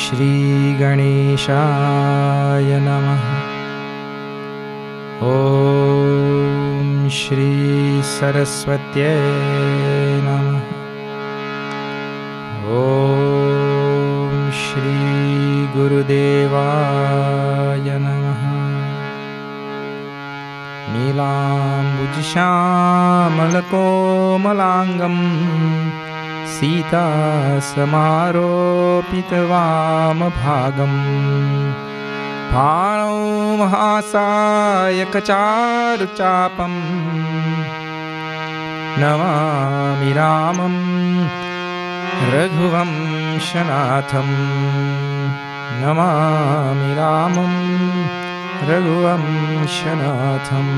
श्री गणेशाय नमः। ओम श्री सरस्वत्यै नमः। ओम श्री गुरुदेवाय नमः। नीलाम्बुजश्यामलकोमलाङ्गं सीतासमारोपितवामभागम् भाणौ महासायकचारुचापं नमामि रामं रघुवंशनाथं। नमामि रामं रघुवंशनाथम्।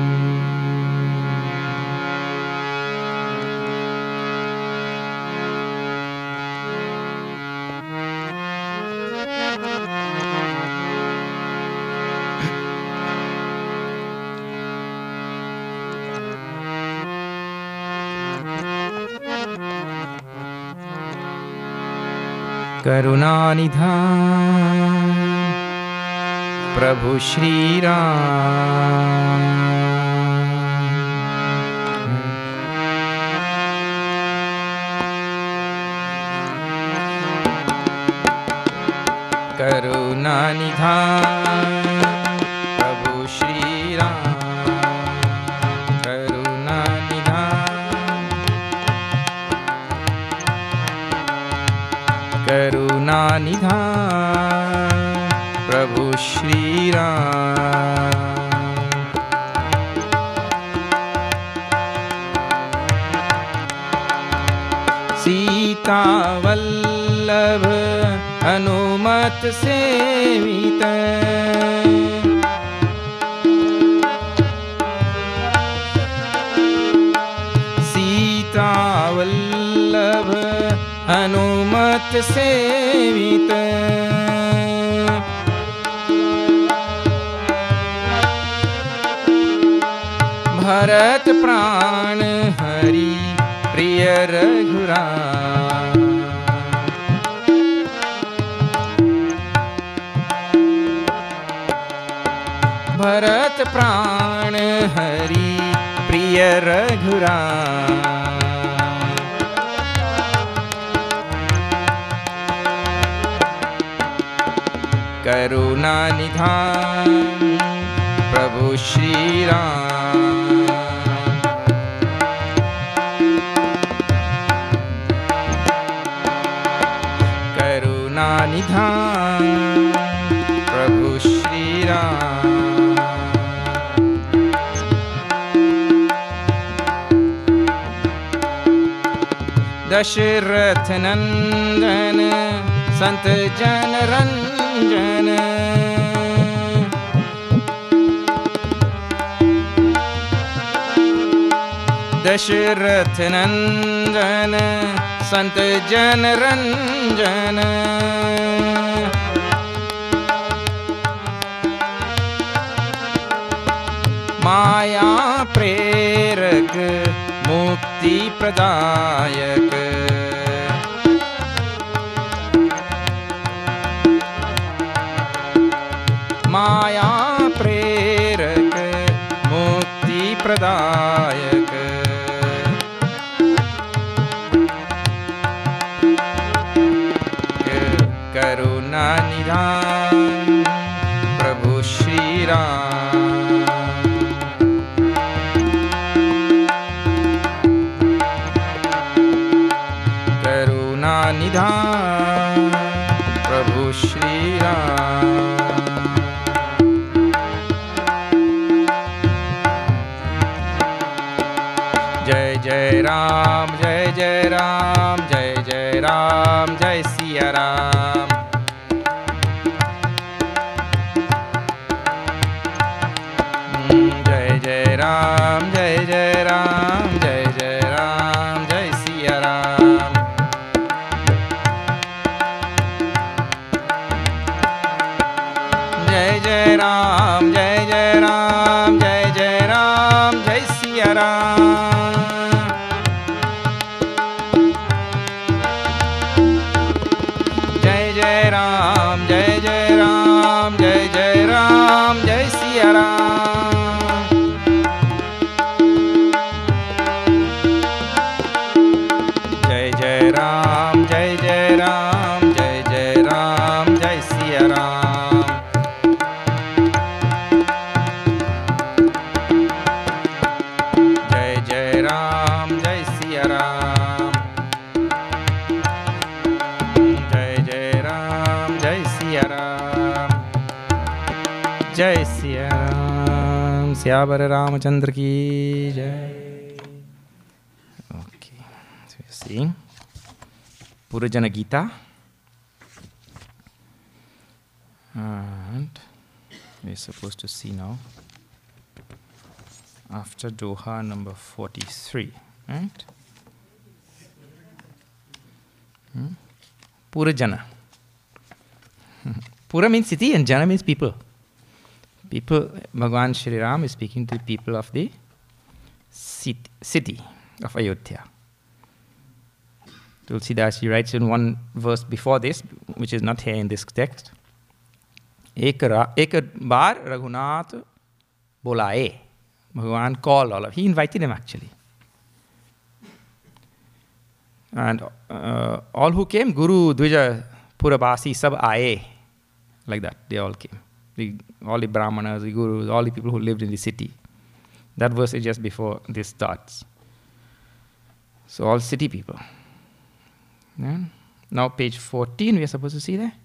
करुणानिधान प्रभु श्री राम। करुणानिधान प्रभु श्री राम। करुणानिधान प्रभु श्री राम। सीता वल्लभ हनुमत सेवित सीता वल्लभ हनुमत सेवित भरत प्राण हरि प्रिय रघुराम। भरत प्राण हरि प्रिय रघुराम। करुणानिधान प्रभु श्री राम। करुणानिधान प्रभु श्री राम। दशरथ नंदन संत जन रंजन दशरथ नंदन संत जन रंजन माया प्रेरक मुक्ति प्रदायक माया प्रेरक मुक्ति प्रदायक करुणानिधान प्रभु श्री राम। करुणानिधान प्रभु श्री राम। जय जय राम जय जय राम जय जय राम जय सिया राम। जय जय राम जय जय राम जय जय राम जय सिया राम। जय जय राम जय जय राम जय जय राम जय सिया राम। जय जय Ram Syavar Ramachandra ki jai. Okay, so you're seeing Purajana Gita. And we're supposed to see now after Doha number 43, right? Purajana. Pura means city and Jana means people. People, Bhagavan Shri Ram is speaking to the people of the city of Ayodhya. Tulsidas, he writes in one verse before this, which is not here in this text. एक बार रघुनाथ बुलाए. Bhagavan called all of. He invited them actually. And all who came, Guru, Dvija, Purabasi, sab aaye. Like that, they all came. All the Brahmanas, the Gurus, all the people who lived in the city. That verse is just before this starts. So all city people. Yeah. Now page 14, we are supposed to see there.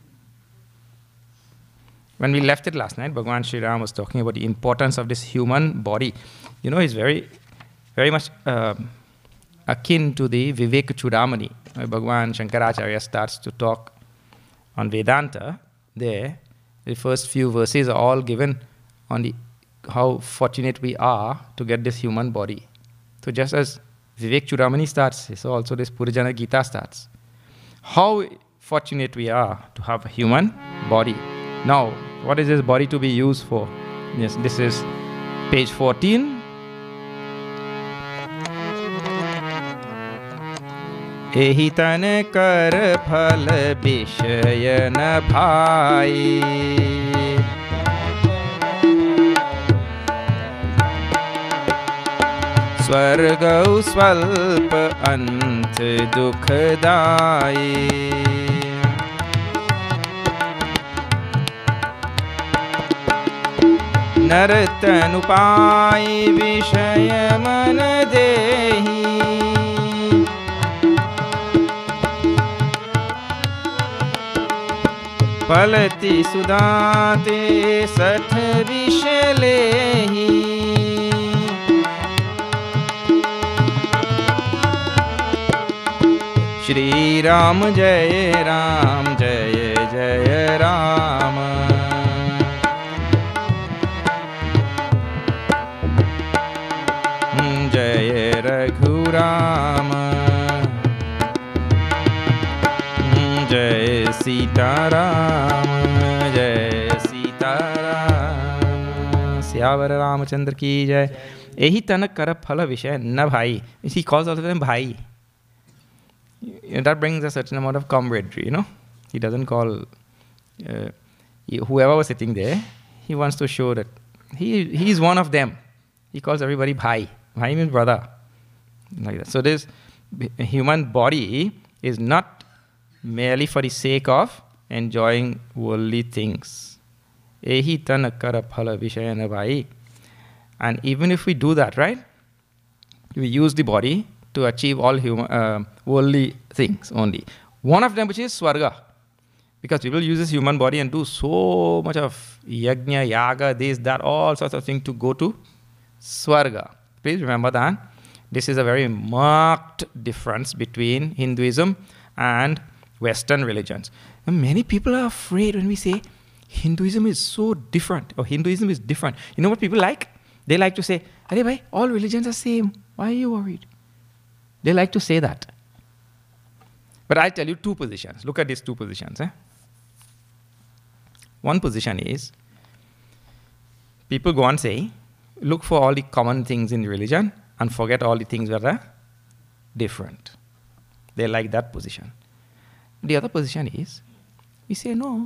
When we left it last night, Bhagavan Sri Ram was talking about the importance of this human body. You know, it's very, very much akin to the Vivek Chudamani. Bhagavan Shankaracharya starts to talk on Vedanta. There, the first few verses are all given on the how fortunate we are to get this human body. So just as Vivek Chudamani starts, so also this Purajana Gita starts. How fortunate we are to have a human body. Now, what is this body to be used for? Yes, this is page 14. एहि तन कर फल विषय न भाई स्वर्ग स्वल्प अंत दुखदाई नरतन पाई विषय मन देहि फलति सुदाते सठ विष लेहि श्री राम जय राम जय जय राम जय रघुराम जय सीताराम जय सीताराम सियावर रामचंद्र की जय. यही तन कर फल विषय न भाई. He calls all of them bhai. That brings a certain amount of camaraderie, you know. He doesn't call whoever was sitting there. He wants to show that he is one of them. He calls everybody bhai. Bhai means brother. Like that. So this human body is not merely for the sake of enjoying worldly things. Ehi tan kara phala vishayana bhai. And even if we do that, right? We use the body to achieve all worldly things only. One of them which is swarga. Because people use this human body and do so much of yajna, yaga, this, that, all sorts of things to go to swarga. Please remember that. This is a very marked difference between Hinduism and Western religions. And many people are afraid when we say Hinduism is so different or Hinduism is different. You know what people like? They like to say, "Arey bhai, all religions are same. Why are you worried?" They like to say that. But I'll tell you two positions. Look at these two positions. One position is, people go on saying, look for all the common things in religion and forget all the things that are different. They like that position. The other position is, we say, no.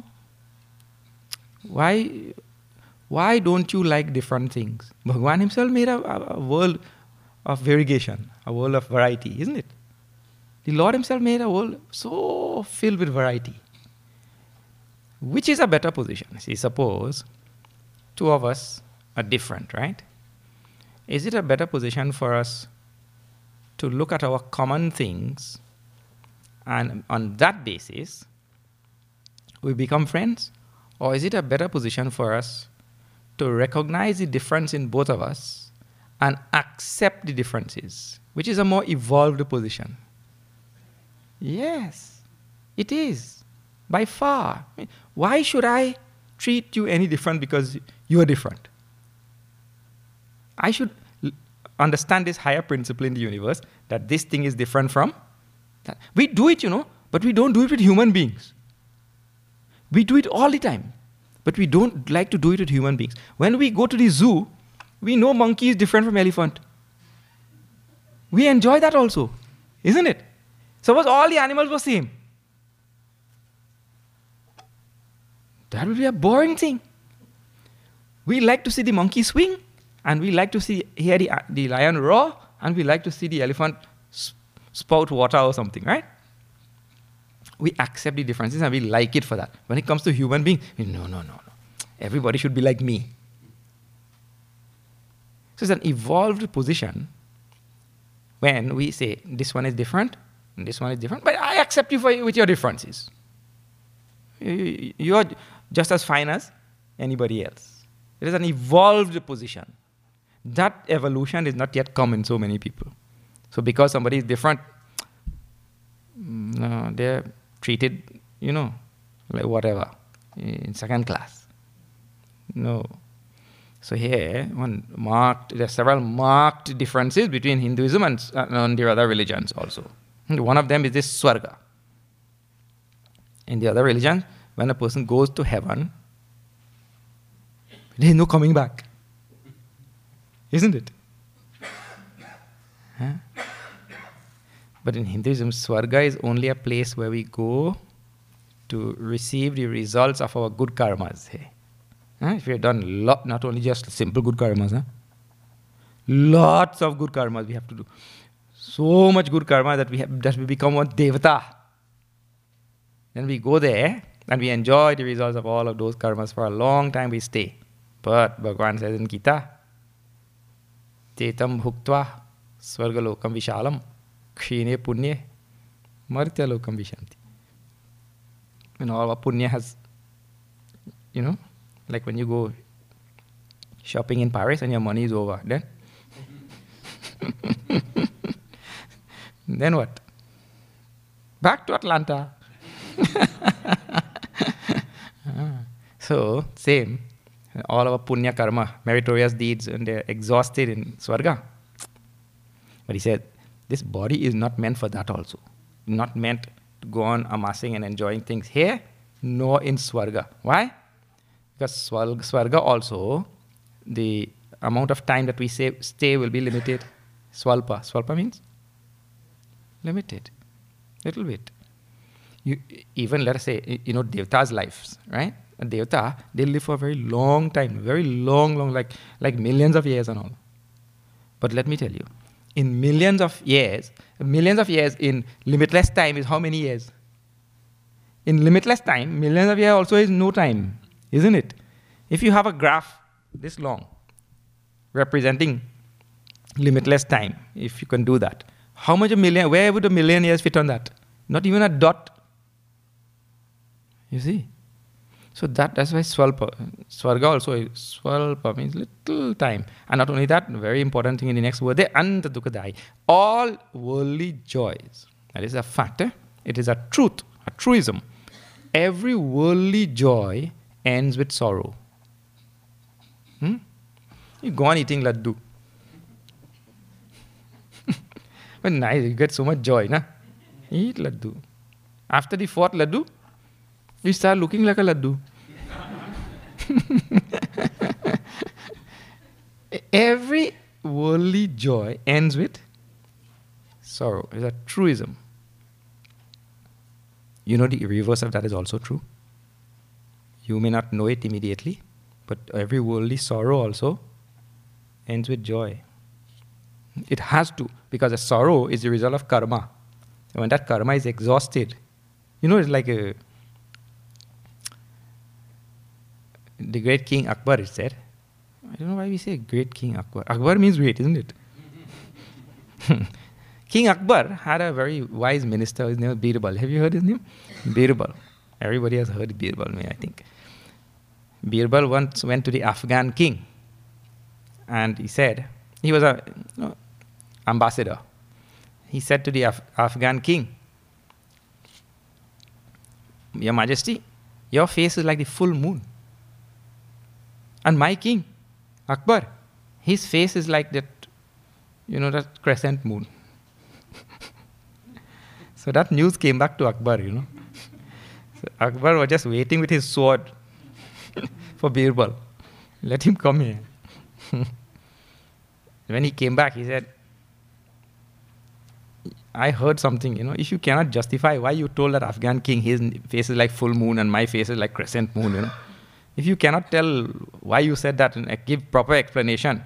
Why don't you like different things? Bhagavan himself made a world of variegation, a world of variety, isn't it? The Lord himself made a world so filled with variety. Which is a better position? See, suppose two of us are different, right? Is it a better position for us to look at our common things and on that basis we become friends? Or is it a better position for us to recognize the difference in both of us and accept the differences, which is a more evolved position. Yes, it is, by far. Why should I treat you any different because you are different? I should understand this higher principle in the universe, that this thing is different from that. We do it, but we don't do it with human beings. We do it all the time, but we don't like to do it with human beings. When we go to the zoo, we know monkey is different from elephant. We enjoy that also, isn't it? Suppose all the animals were same. That would be a boring thing. We like to see the monkey swing, and we like to hear the lion roar, and we like to see the elephant spout water or something, right? We accept the differences and we like it for that. When it comes to human beings, no. Everybody should be like me. So it's an evolved position when we say, this one is different, and this one is different, but I accept you with your differences. You're just as fine as anybody else. It is an evolved position. That evolution is not yet come in so many people. So because somebody is different, no, they're treated, like whatever, in second class. No. So here, there are several marked differences between Hinduism and the other religions also. One of them is this Swarga. In the other religion, when a person goes to heaven, there is no coming back. Isn't it? Huh? But in Hinduism, Swarga is only a place where we go to receive the results of our good karmas. If we have done not only just simple good karmas, lots of good karmas we have to do. So much good karma that we become one devata. Then we go there and we enjoy the results of all of those karmas for a long time. We stay. But Bhagavan says in Gita, Tetam bhuktva swargalokam vishalam kshine punye martyalokam vishanti. When all our punya has, like when you go shopping in Paris and your money is over, then what? Back to Atlanta. So, same. All our punya karma, meritorious deeds, and they're exhausted in Swarga. But he said, this body is not meant for that also. Not meant to go on amassing and enjoying things here, nor in Swarga. Why? Because Swarga also, the amount of time that we stay will be limited. Swalpa. Swalpa means? Limited. Little bit. Even, let us say, Devata's lives, right? A Devata, they live for a very long time, very long, like millions of years and all. But let me tell you, in millions of years in limitless time is how many years? In limitless time, millions of years also is no time, isn't it? If you have a graph this long, representing limitless time, if you can do that, where would a million years fit on that? Not even a dot. You see? So that's why Swarga also, Swalpa means little time. And not only that, very important thing in the next word there, Anta Dukadai. All worldly joys. That is a fact. It is a truth, a truism. Every worldly joy ends with sorrow. You go on eating laddu. But nice, you get so much joy, na? Eat laddu. After the fourth laddu, you start looking like a laddu. Every worldly joy ends with sorrow. It's a truism. The reverse of that is also true. You may not know it immediately, but every worldly sorrow also ends with joy. It has to, because a sorrow is the result of karma. And when that karma is exhausted, it's like the great King Akbar is said. I don't know why we say great King Akbar. Akbar means great, isn't it? King Akbar had a very wise minister. His name was Birbal. Have you heard his name? Birbal. Everybody has heard Birbal, I think. Birbal once went to the Afghan king and he said, he was a ambassador. He said to the Afghan king, Your Majesty, your face is like the full moon. And my king, Akbar, his face is like that, that crescent moon. So that news came back to Akbar, So Akbar was just waiting with his sword for Birbal. Let him come here. When he came back, he said, I heard something, if you cannot justify why you told that Afghan king his face is like full moon and my face is like crescent moon, If you cannot tell why you said that and give proper explanation.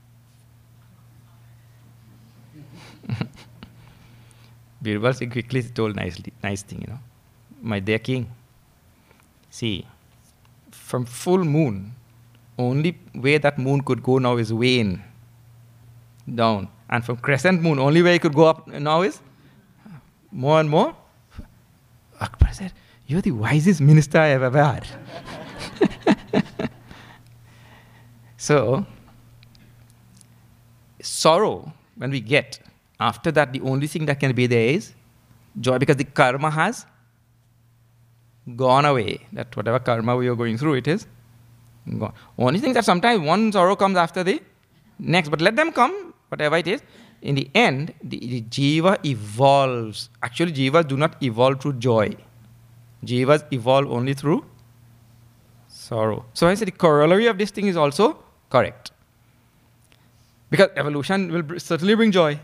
Birbal quickly told nice thing, My dear king, see, from full moon, only way that moon could go now is wane, down. And from crescent moon, only way it could go up now is more and more. Akbar said, you're the wisest minister I have ever had. So, sorrow, when we get, after that, the only thing that can be there is joy, because the karma has gone away. That whatever karma we are going through, it is gone. Only thing that sometimes one sorrow comes after the next, but let them come, whatever it is. In the end, the jiva evolves. Actually, jivas do not evolve through joy. Jivas evolve only through sorrow. So I said the corollary of this thing is also correct. Because evolution will certainly bring joy.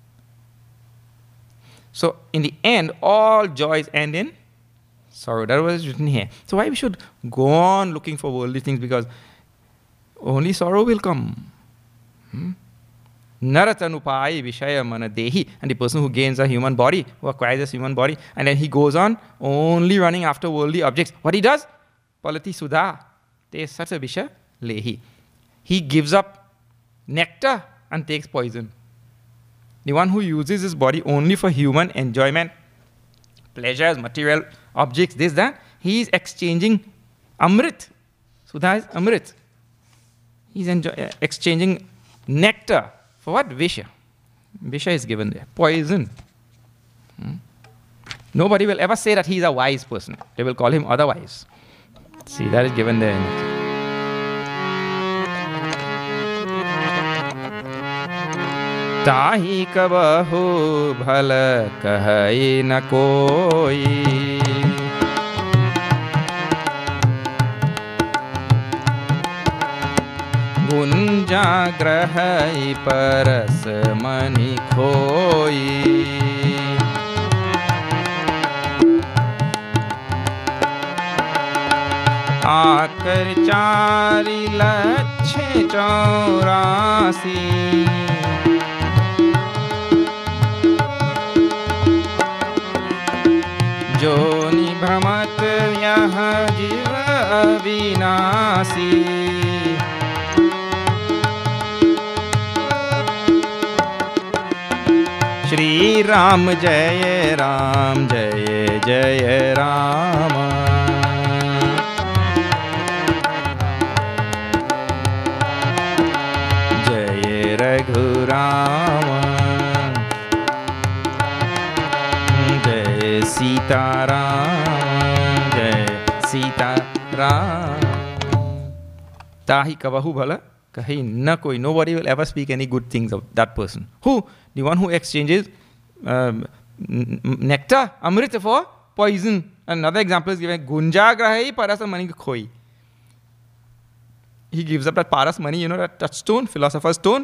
So in the end, all joys end in sorrow. That was written here. So why we should go on looking for worldly things? Because only sorrow will come. Naratanupai vishaya manadehi. And the person who gains a human body, who acquires a human body, and then he goes on only running after worldly objects. What he does? Palati sudha. Te satsa visha lehi. He gives up nectar and takes poison. The one who uses his body only for human enjoyment, pleasures, material objects, this, that, he is exchanging amrit. Sudha is amrit. He's exchanging nectar. For what? Visha. Visha is given there. Poison. Nobody will ever say that he is a wise person. They will call him otherwise. See, that is given there in it. ताही कबहु भल कहई न कोई गुंजा ग्रहई परस मनि खोई आकर 4,84,000 जोनि भ्रमत यह जीव अविनाशी श्री राम जय राम जय जय राम जय रघुराम जय सीताराम जय सीताराम ताहि कबहु भला kahi na koi. Nobody will ever speak any good things of that person. Who? The one who exchanges nectar, amrita, for poison. Another example is given, gunja grahai parasa mani khoi. He gives up that paras money, that touchstone, philosopher's stone.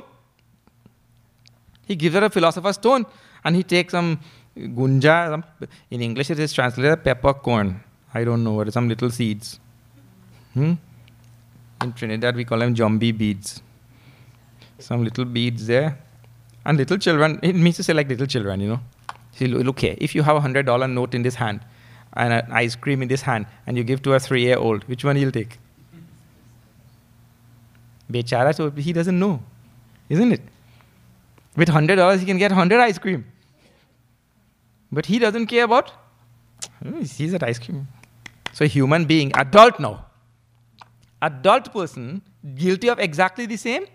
He gives up a philosopher's stone and he takes some gunja. In English it is translated peppercorn. I don't know, some little seeds. In Trinidad, we call them zombie beads. Some little beads there. And little children, it means to say like little children, See, look here, if you have a $100 note in this hand and an ice cream in this hand and you give to a 3-year-old, which one he'll take? Bechara, so he doesn't know, isn't it? With $100, he can get 100 ice cream. But he doesn't care about, he sees that ice cream. So a human being, adult now, adult person guilty of exactly the same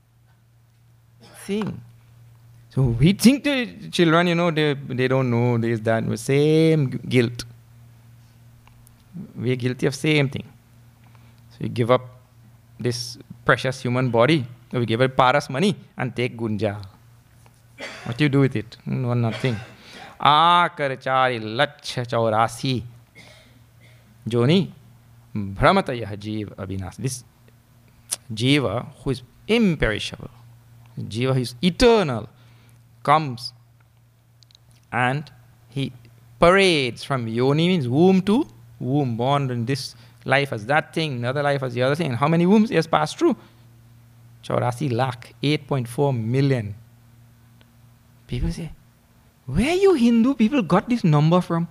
thing. So we think the children, they don't know this, that, same guilt. We are guilty of same thing. So we give up this precious human body, we give it paras money and take gunja. What do you do with it? No, nothing. Aakar chari lachha chaurasi joni Brahmata yah jiva abhinas. This jiva who is imperishable, jiva who is eternal, comes and he parades from yoni, means womb to womb, born in this life as that thing, another life as the other thing. And how many wombs he has passed through? 84 lakh, 8.4 million. People say, where you Hindu people got this number from?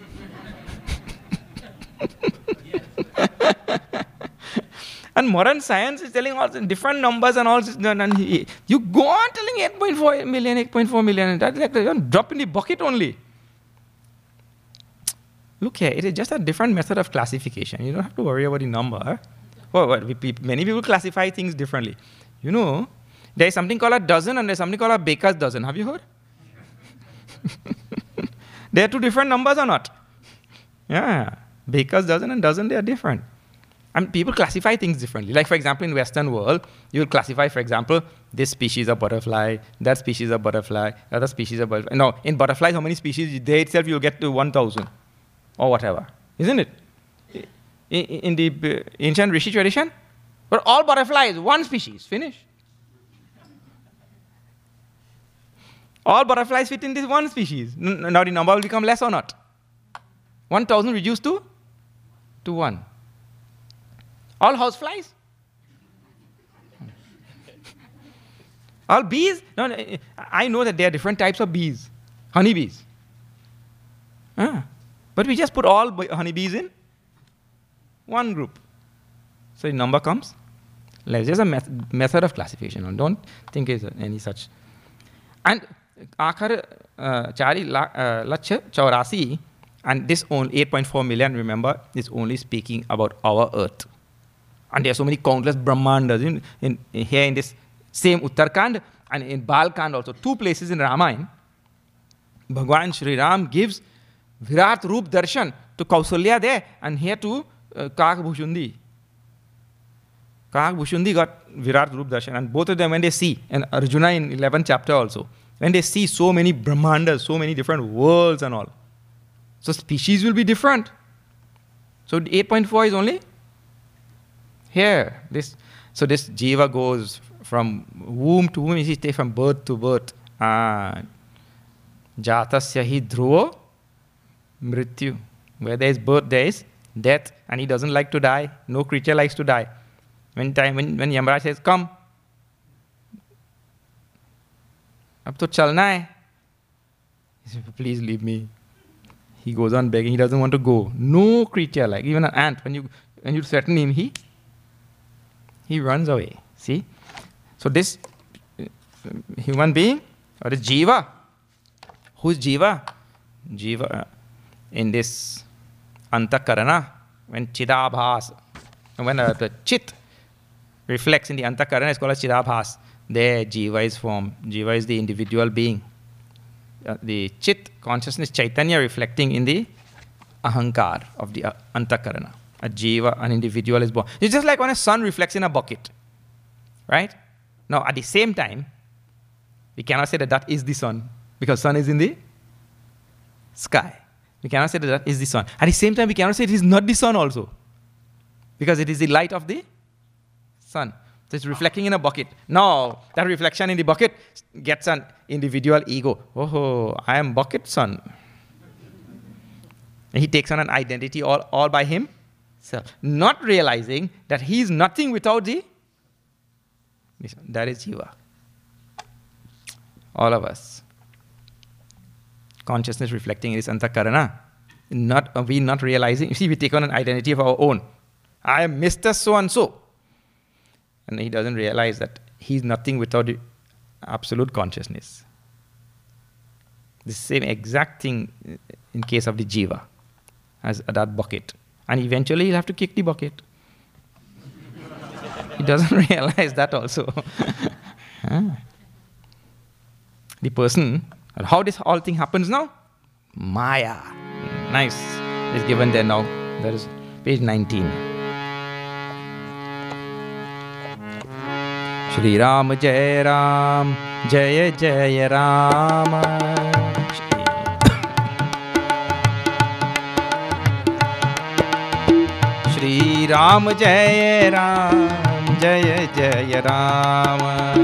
And modern science is telling all different numbers and all this. And you go on telling 8.4 million. And that's like a drop in the bucket only. Look here, it is just a different method of classification. You don't have to worry about the number. Many people classify things differently. There is something called a dozen and there is something called a baker's dozen. Have you heard? They are two different numbers or not? Yeah. Baker's dozen and dozen, they are different. And people classify things differently. Like, for example, in Western world, you will classify, for example, this species of butterfly, that species of butterfly, other species of butterfly. No, in butterflies, how many species? They itself, you'll get to 1,000 or whatever. Isn't it? In the ancient Rishi tradition, but all butterflies, one species, finish. All butterflies fit in this one species. Now the number will become less or not? 1,000 reduced to 1. All houseflies? All bees? No, I know that there are different types of bees. Honeybees. But we just put all honeybees in one group. So the number comes. It's just a method of classification. Don't think it's any such. And Akhar Chari Lachha Chaurasi, and this only 8.4 million, remember, is only speaking about our earth. And there are so many countless Brahmandas here in this same Uttarakhand and in Balkand also. 2 places in Ramayana, Bhagwan Shri Ram gives Virat Roop Darshan to Kausalya there and here to Kak Bhushundi. Kak Bhushundi got Virat Roop Darshan, and both of them, when they see, and Arjuna in 11th chapter also, when they see so many Brahmandas, so many different worlds and all, so species will be different. So 8.4 is only here. So this jiva goes from womb to womb, you see, from birth to birth. Jatasya hi dhruvo mrityu. Where there is birth, there is death, and he doesn't like to die. No creature likes to die. When Yamaraj says, come, ab to chalna hai. He says, please leave me. He goes on begging, he doesn't want to go. No creature, like even an ant, when you threaten him, he runs away. See? So this human being, or this jiva, who's jiva? Jiva in this antakarana, when chidabhas, when the chit reflects in the antakarana, it's called as chidabhas. There jiva is formed. Jiva is the individual being. The chit, consciousness, chaitanya reflecting in the ahankar of the antakarana. A jiva, an individual is born. It's just like when a sun reflects in a bucket. Right? Now, at the same time, we cannot say that is the sun, because sun is in the sky. We cannot say that is the sun. At the same time, we cannot say it is not the sun also, because it is the light of the sun. So it's reflecting in a bucket. Now, that reflection in the bucket gets an individual ego. Oh, I am bucket sun. And he takes on an identity all by himself, not realizing that he is nothing without the. That is jiva. All of us. Consciousness reflecting in this antakarana. We not realizing. You see, we take on an identity of our own. I am Mr. So-and-so. And he doesn't realize that he's nothing without the absolute consciousness. The same exact thing in case of the jiva, as that bucket. And eventually he'll have to kick the bucket. He doesn't realize that also. The person, how this whole thing happens now? Maya. Nice. It's given there now. That is page 19. Shri Ram Jai Ram, Jaya Jaya Rama. Shri Ram Jai Ram, Jaya Jaya Rama.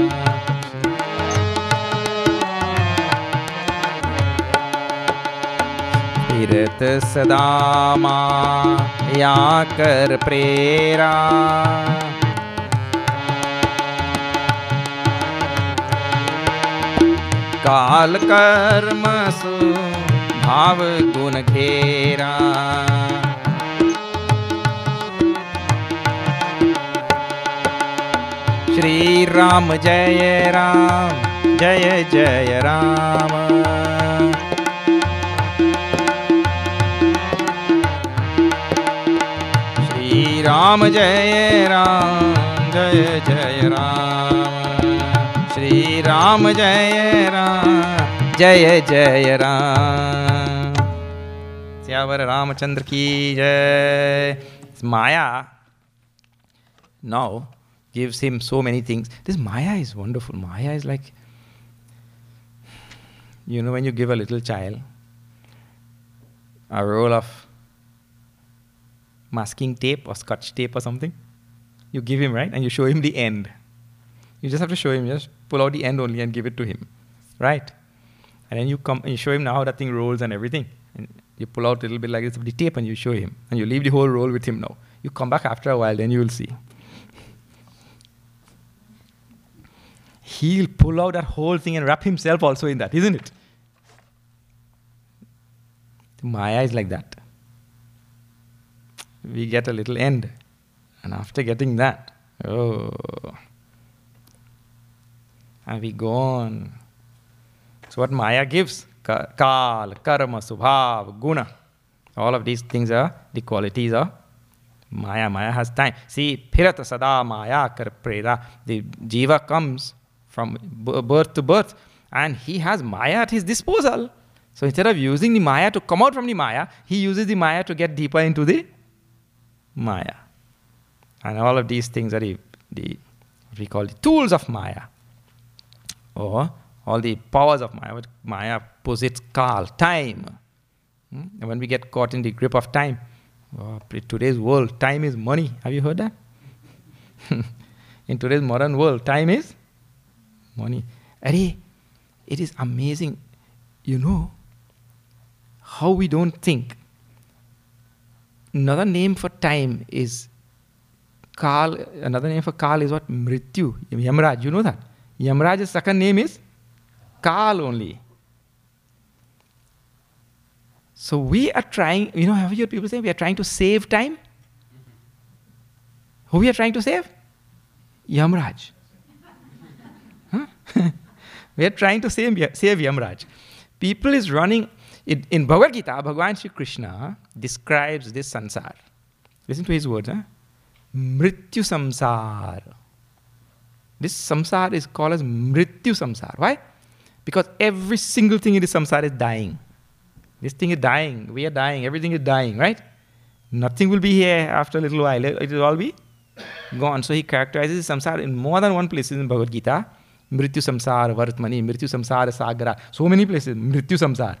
फिरत सदा माया कर प्रेरा काल कर्म सु भाव गुण घेरा श्री राम जय राम जय जय राम श्री राम जय राम जय जय राम श्री राम जय राम जय जय राम सियावर रामचंद्र की जय. Maya now gives him so many things. This Maya is wonderful. Maya is like, you know, when you give a little child a roll of masking tape or scotch tape or something, you give him, right? And you show him the end. You just have to show him, just pull out the end only and give it to him, right? And then you come and you show him now how that thing rolls and everything. And you pull out a little bit like this of the tape and you show him. And you leave the whole roll with him now. You come back after a while, then you will see. He'll pull out that whole thing and wrap himself also in that, isn't it? Maya is like that. We get a little end. And after getting that, oh, and we go on. So what Maya gives? Kal, karma, subhav, guna. All of these things are the qualities of Maya. Maya has time. See, phirata sada maya kar prera. The jiva comes from birth to birth and he has Maya at his disposal. So instead of using the Maya to come out from the Maya, he uses the Maya to get deeper into the Maya. And all of these things are the what we call the tools of Maya. Or all the powers of Maya. Maya possesses Kal, time. And when we get caught in the grip of time, today's world, time is money. Have you heard that? In today's modern world, time is money. It is amazing, you know, how we don't think. Another name for time is Kal. Another name for Kal is what? Mrityu. Yamraj, you know that? Yamraj's second name is Kal only. So we are trying, you know, have you heard people say we are trying to save time? Who we are trying to save? Yamraj. Huh? We are trying to save Yamraj. People is running, in Bhagavad Gita, Bhagavan Shri Krishna describes this samsara. Listen to his words. Mrityu samsara. This samsara is called as Mrityu samsara. Why? Because every single thing in this samsara is dying. This thing is dying. We are dying. Everything is dying, right? Nothing will be here after a little while. It will all be gone. So he characterizes samsara in more than one place in Bhagavad Gita. Mrityu samsara, vartmani, mrityu samsara, sagara. So many places. Mrityu samsara.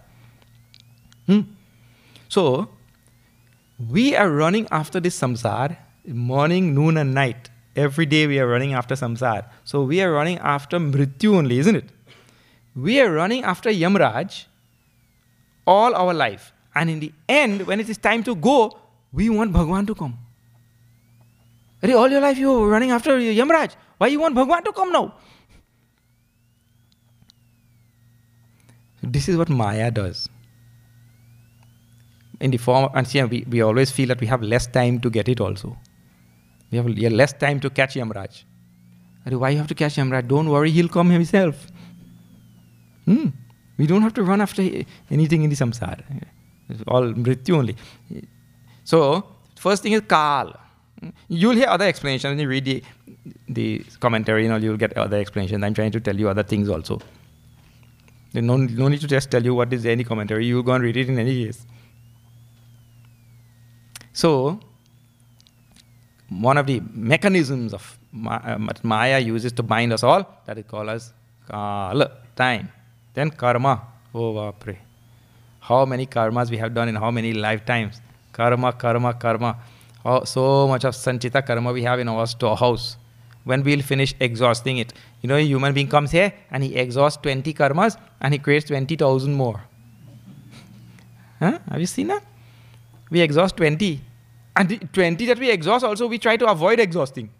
So, we are running after this samsara morning, noon and night. Every day we are running after samsara. So we are running after mrityu only, isn't it? We are running after Yamraj all our life. And in the end, when it is time to go, we want Bhagwan to come. All your life you are running after Yamraj. Why you want Bhagwan to come now? This is what Maya does. In the form of, and see, we always feel that we have less time to get it also. We have less time to catch Yamraj. Why you have to catch Yamraj? Don't worry, he'll come himself. We don't have to run after anything in the samsara. It's all mrityu only. So, first thing is Kal. You'll hear other explanations when you read the commentary, you'll get other explanations. I'm trying to tell you other things also. No need to just tell you what is any commentary. You'll go and read it in any case. So, one of the mechanisms of Maya uses to bind us all, that is called as Kala, time. Then karma. Oh, Vapre. How many karmas we have done in how many lifetimes. Karma, karma, karma. Oh, so much of sanchita karma we have in our storehouse. When we'll finish exhausting it. A human being comes here and he exhausts 20 karmas and he creates 20,000 more. Huh? Have you seen that? We exhaust 20. And the 20 that we exhaust also we try to avoid exhausting.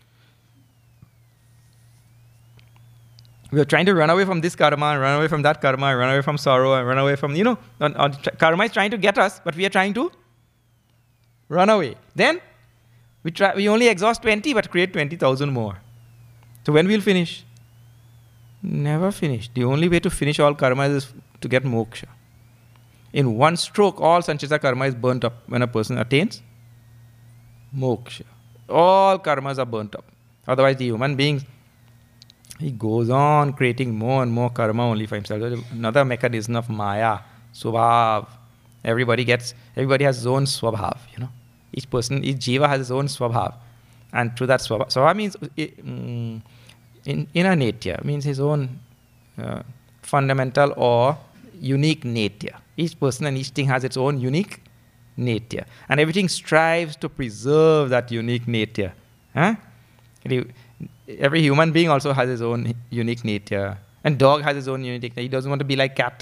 We are trying to run away from this karma, and run away from that karma, and run away from sorrow, and run away from, karma is trying to get us, but we are trying to run away. Then, we only exhaust 20, but create 20,000 more. So when we'll finish? Never finish. The only way to finish all karma is to get moksha. In one stroke, all sanchita karma is burnt up when a person attains moksha. All karmas are burnt up. Otherwise, the human beings, he goes on creating more and more karma only for himself. Another mechanism of Maya, Swabhav. Everybody has his own Swabhav, Each person, each jiva has his own Swabhav. And through that Swabhav, Swabhav means inner nature, means his own fundamental or unique nature. Each person and each thing has its own unique nature. And everything strives to preserve that unique nature. Huh? Every human being also has his own unique nature. And dog has his own unique nature. He doesn't want to be like cat.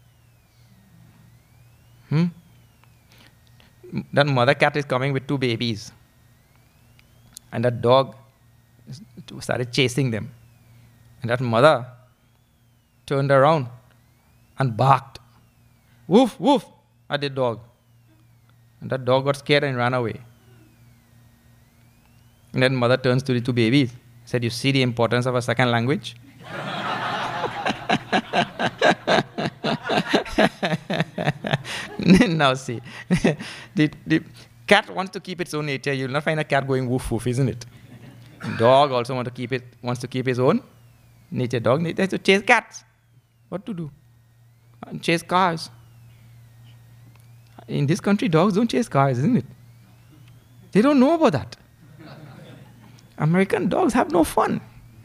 That mother cat is coming with 2 babies. And that dog started chasing them. And that mother turned around and barked. Woof, woof, at the dog. And that dog got scared and ran away. And then mother turns to the 2 babies. Said, you see the importance of a second language? Now see, the cat wants to keep its own nature. You'll not find a cat going woof woof, isn't it? Dog also wants to keep his own nature. Dog needs to chase cats. What to do? Chase cars. In this country, dogs don't chase cars, isn't it? They don't know about that. American dogs have no fun.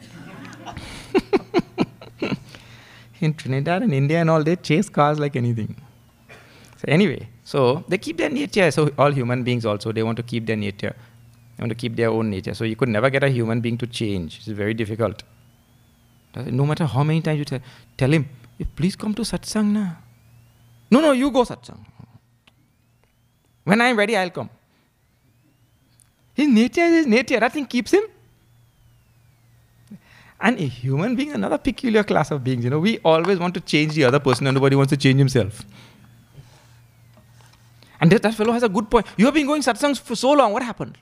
In Trinidad and India and all, they chase cars like anything. So anyway, so they keep their nature. So all human beings also, they want to keep their nature. They want to keep their own nature. So you could never get a human being to change. It's very difficult. No matter how many times you tell him, please come to satsang na. No, you go satsang. When I'm ready, I'll come. His nature is his nature. Nothing keeps him. And a human being, another peculiar class of beings. We always want to change the other person and nobody wants to change himself. And that fellow has a good point. You have been going satsangs for so long. What happened?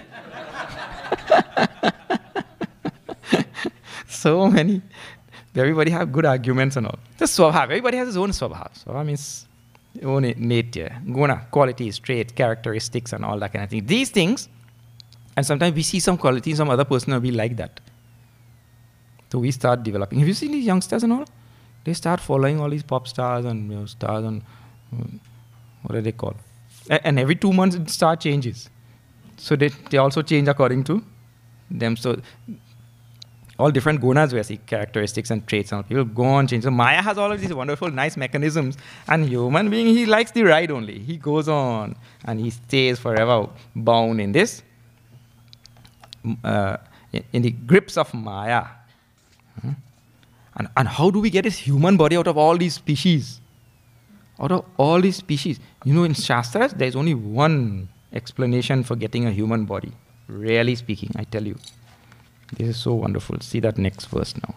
So many. Everybody have good arguments and all. The swabhav. Everybody has his own swabhav. Swabhav means own nature, guna, qualities, traits, characteristics and all that kind of thing. These things, and sometimes we see some qualities, some other person will be like that. So we start developing. Have you seen these youngsters and all? They start following all these pop stars and stars and what are they called? And every 2 months the star changes. So they also change according to them. So all different gunas we see, characteristics and traits and all. People go on change. So Maya has all of these wonderful, nice mechanisms. And human being, he likes the ride only. He goes on and he stays forever bound in this, in the grips of Maya. And how do we get this human body out of all these species? Out of all these species. In Shastras, there's only one explanation for getting a human body. Really speaking, I tell you. This is so wonderful. See that next verse now.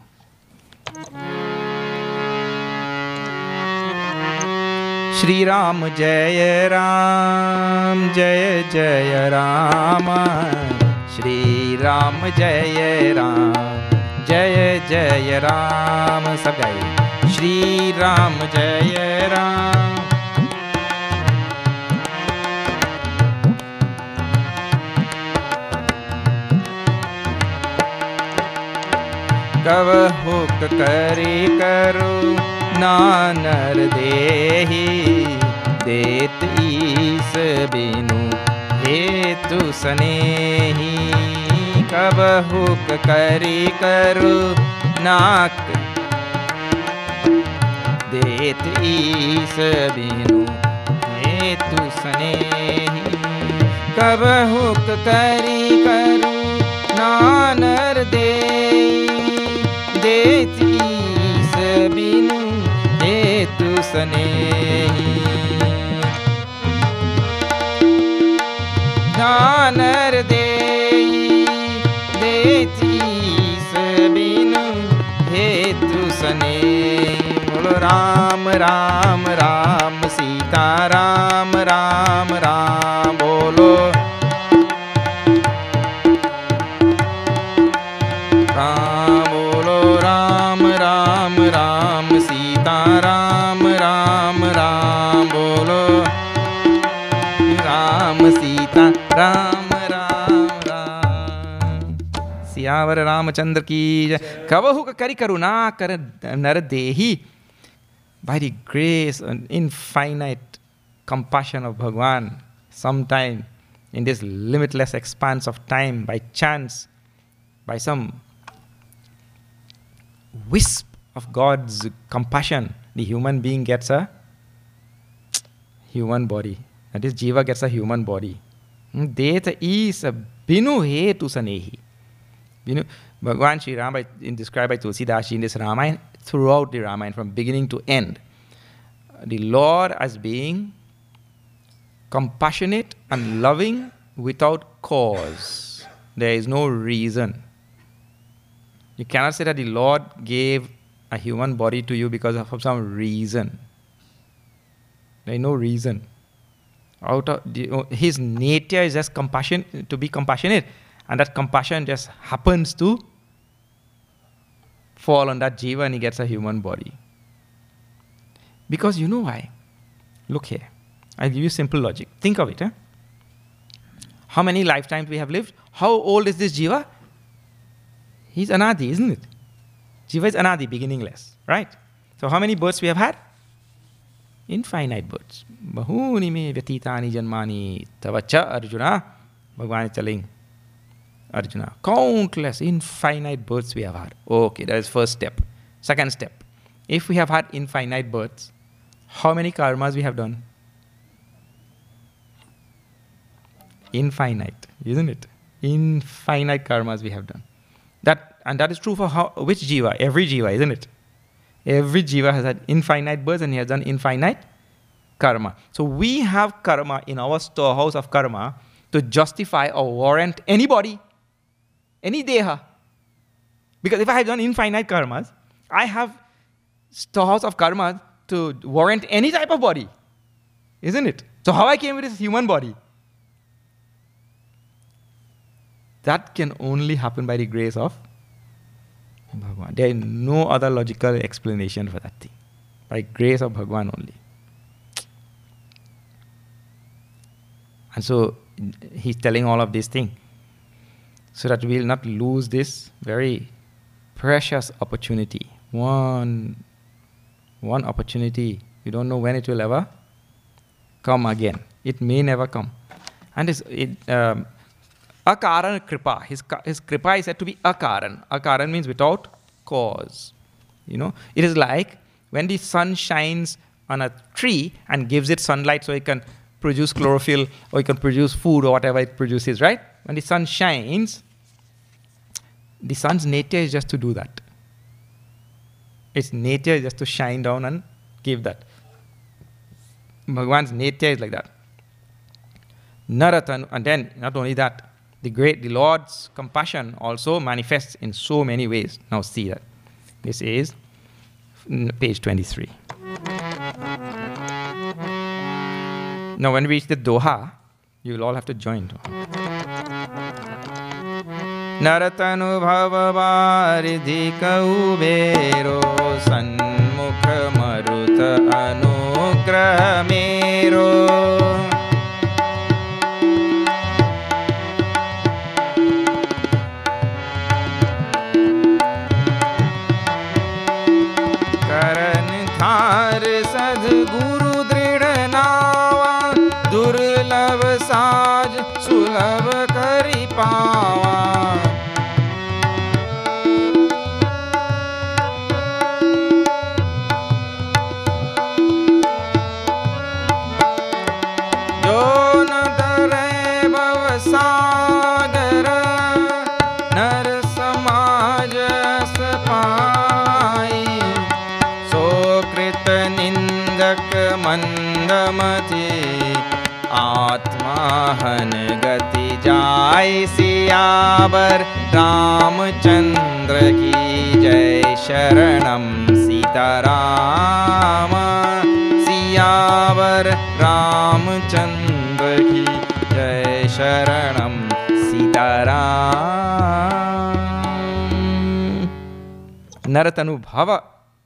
Shri Ram Jaya Ram Jaya Jaya Ram Shri Ram Jaya Ram Jaya Jaya Ram Sagai Shri Ram Jaya Ram कब हुक करी करो नानर देही देत ईस बिनु हेतु स्नेही कब हुक करी करो नाक देत ईस बिनु हेतु स्नेही कब हुक करी करो नानर देत ईस बिनु हेतु स्नेही नानर देत ईस बिनु हेतु स्नेही बोलो राम राम राम सीता राम राम राम बोलो राम बोलो राम राम राम सीता राम राम राम बोलो राम सीता राम राम राम सियावर रामचंद्र की जय कबहु करी करुणा कर नर देही by the grace and infinite compassion of Bhagwan sometime in this limitless expanse of time by chance by some wisp of God's compassion, the human being gets a human body. That is, Jiva gets a human body. Deta is a binu hetu sanehi. Bhagwan Sri Rama described by Tulsidashi in this Ramayana, throughout the Ramayana, from beginning to end, the Lord as being compassionate and loving without cause. There is no reason. You cannot say that the Lord gave a human body to you because of some reason. There is no reason. His nature is just compassion, to be compassionate, and that compassion just happens to fall on that jiva and he gets a human body. Because you know why? Look here. I'll give you simple logic. Think of it. How many lifetimes we have lived? How old is this jiva? He's anadi, isn't it? Jiva is anadi, beginningless, right? So how many births we have had? Infinite births. Bahuni me vyatitani janmani tavacha Arjuna. Bhagwan is telling Arjuna, countless, infinite births we have had. Okay, that is first step. Second step, if we have had infinite births, how many karmas we have done? Infinite, isn't it? Infinite karmas we have done. That is true for which jiva? Every jiva, isn't it? Every jiva has had infinite births and he has done infinite karma. So we have karma in our storehouse of karma to justify or warrant anybody, any deha. Because if I have done infinite karmas, I have storehouse of karma to warrant any type of body. Isn't it? So how I came with this human body? That can only happen by the grace of Bhagwan. There is no other logical explanation for that thing. By grace of Bhagwan only. And so he's telling all of these things so that we will not lose this very precious opportunity. One opportunity. You don't know when it will ever come again. It may never come. And akaran kripa. His kripa is said to be akaran. Akaran means without cause. It is like when the sun shines on a tree and gives it sunlight so it can produce chlorophyll or it can produce food or whatever it produces, right? When the sun shines, the sun's nature is just to do that. Its nature is just to shine down and give that. Bhagwan's nature is like that. Naratan, and then not only that, the Lord's compassion also manifests in so many ways. Now see that. This is page 23. Now when we reach the Doha, you will all have to join. Naratanu bhavaridhi kaubero sanmukha maruta anugraha mero. गुरु दृढ़ नावा, दुर्लभ साज सुलभ करि पावा। जो न तरै भव सागर, नर समाज अस पाई। सो कृत निंदक मंदमति, आत्मा हन गति जाय। सियावर रामचंद्र की जय, शरणम सीताराम। सियावर रामचंद्र की जय, शरणम सीताराम। नरतनु भव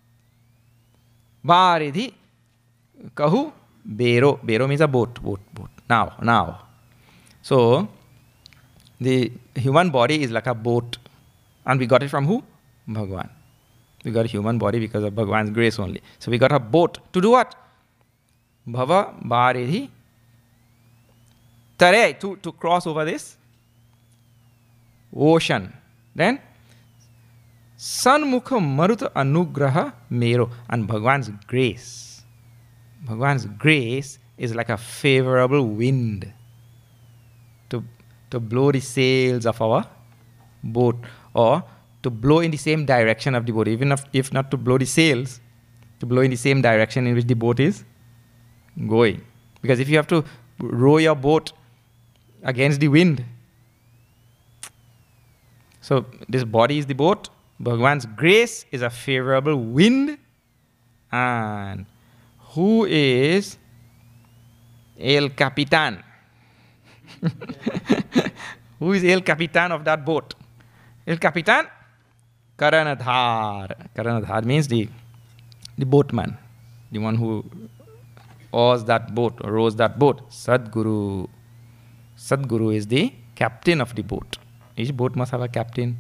वारिधि कहु बेरो. Bero means a boat. Now. So, the human body is like a boat. And we got it from who? Bhagwan. We got a human body because of Bhagwan's grace only. So we got a boat. To do what? Bhava Bharidhi Tare, to cross over this ocean. Then Sanmukha Maruta Anugraha Mero. And Bhagwan's grace. Bhagwan's grace is like a favorable wind to blow the sails of our boat, or to blow in the same direction of the boat. Even if not to blow the sails, to blow in the same direction in which the boat is going. Because if you have to row your boat against the wind, so this body is the boat, Bhagwan's grace is a favorable wind, and who is El Capitan? Who is El Capitan of that boat? El Capitan? Karanadhar. Karanadhar means the boatman, the one who oars that boat, or rows that boat. Sadguru. Sadguru is the captain of the boat. Each boat must have a captain.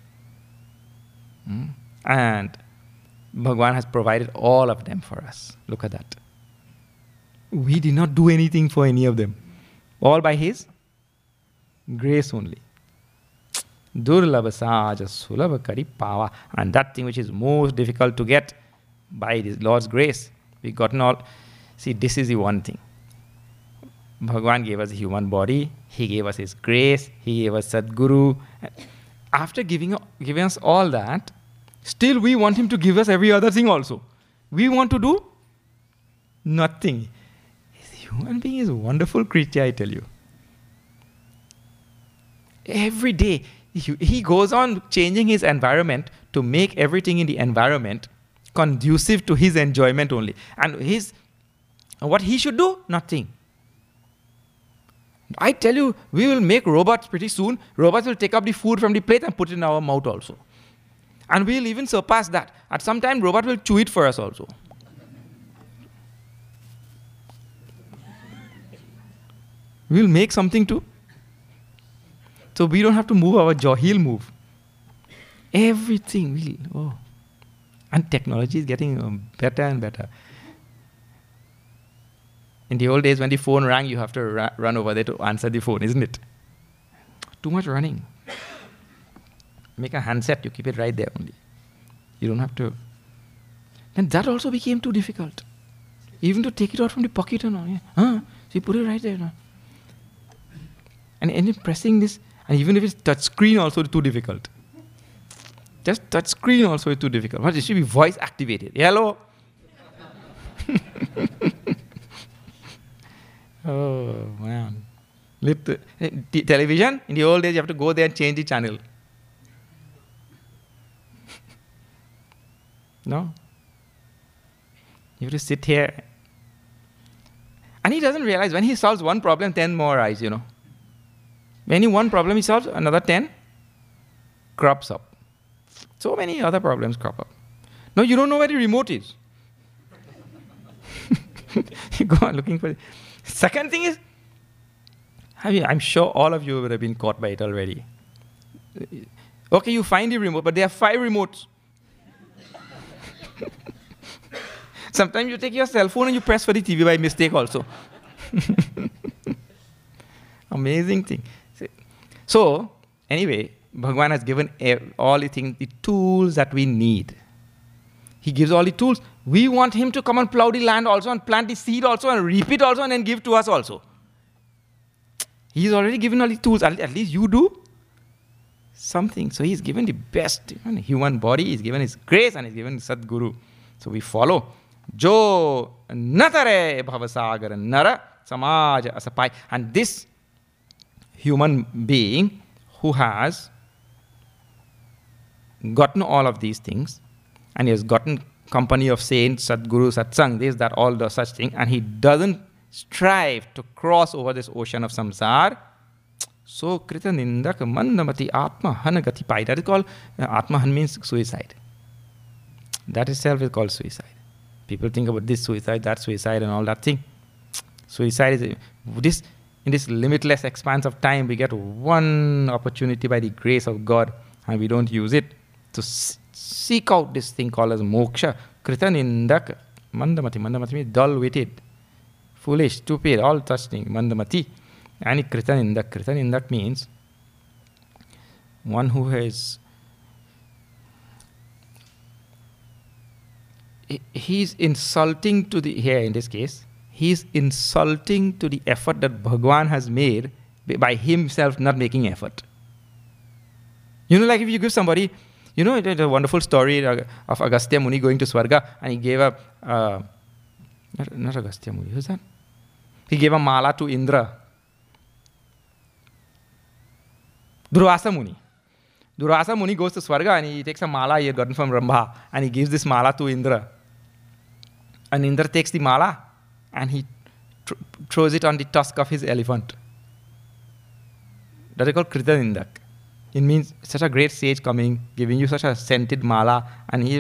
And Bhagwan has provided all of them for us. Look at that. We did not do anything for any of them. All by His grace only. Durlabha saja sulabha kari pava. And that thing which is most difficult to get, by the Lord's grace, we gotten all. See, this is the one thing. Bhagwan gave us a human body. He gave us His grace. He gave us Sadguru. After giving us all that, still we want Him to give us every other thing also. We want to do nothing. Human being is a wonderful creature, I tell you. Every day, he goes on changing his environment to make everything in the environment conducive to his enjoyment only. And what he should do? Nothing. I tell you, we will make robots pretty soon. Robots will take up the food from the plate and put it in our mouth also. And we will even surpass that. At some time, robot will chew it for us also. We will make something too. So we don't have to move our jaw. He'll move. Everything will. Oh. And technology is getting better and better. In the old days, when the phone rang, you have to run over there to answer the phone, isn't it? Too much running. Make a handset, you keep it right there only. You don't have to. And that also became too difficult. Even to take it out from the pocket and all. Yeah. So you put it right there. No? And in pressing this, and even if it's touch screen also, it's too difficult. Just touch screen also is too difficult. But it should be voice activated. Hello? Oh, man. Television, in the old days, you have to go there and change the channel. No? You have to sit here. And he doesn't realize when he solves one problem, 10 more arise, you know. When one problem he solves, another 10 crops up. So many other problems crop up. No, you don't know where the remote is. You go on looking for it. Second thing is, I'm sure all of you would have been caught by it already. Okay, you find the remote, but there are 5 remotes. Sometimes you take your cell phone and you press for the TV by mistake also. Amazing thing. So, anyway, Bhagwan has given all the things, the tools that we need. He gives all the tools. We want him to come and plow the land also and plant the seed also and reap it also and then give to us also. He's already given all the tools. At least you do something. So he's given the best human body. He's given his grace and he's given Sadguru. So we follow. Jo natare bhavasagar nara samaja asapai. And this human being who has gotten all of these things, and he has gotten company of saints, Sadguru, Satsang, this, that, all the such thing, and he doesn't strive to cross over this ocean of samsara. So, krita nindak mandamati atma hanagati pai. That is called, atma han means suicide. That itself is called suicide. People think about this suicide, that suicide, and all that thing. Suicide is, in this limitless expanse of time, we get one opportunity by the grace of God, and we don't use it to seek out this thing called as moksha. Krita nindak mandamati. Mandamati means dull-witted, foolish, stupid, all such things. Mandamati. And krita nindak. Krita nindak means one who has, he's insulting to the, here in this case, he's insulting to the effort that Bhagwan has made by himself not making effort. You know, like if you give somebody, you know, it's a wonderful story of Agastya Muni going to Swarga, and he gave a, not Agastya Muni, who's that? He gave a mala to Indra. Durvasa Muni. Durvasa Muni goes to Swarga and he takes a mala he had gotten from Rambha and he gives this mala to Indra. And Indra takes the mala and he throws it on the tusk of his elephant. That is called Krita Nindak. It means such a great sage coming, giving you such a scented mala, and he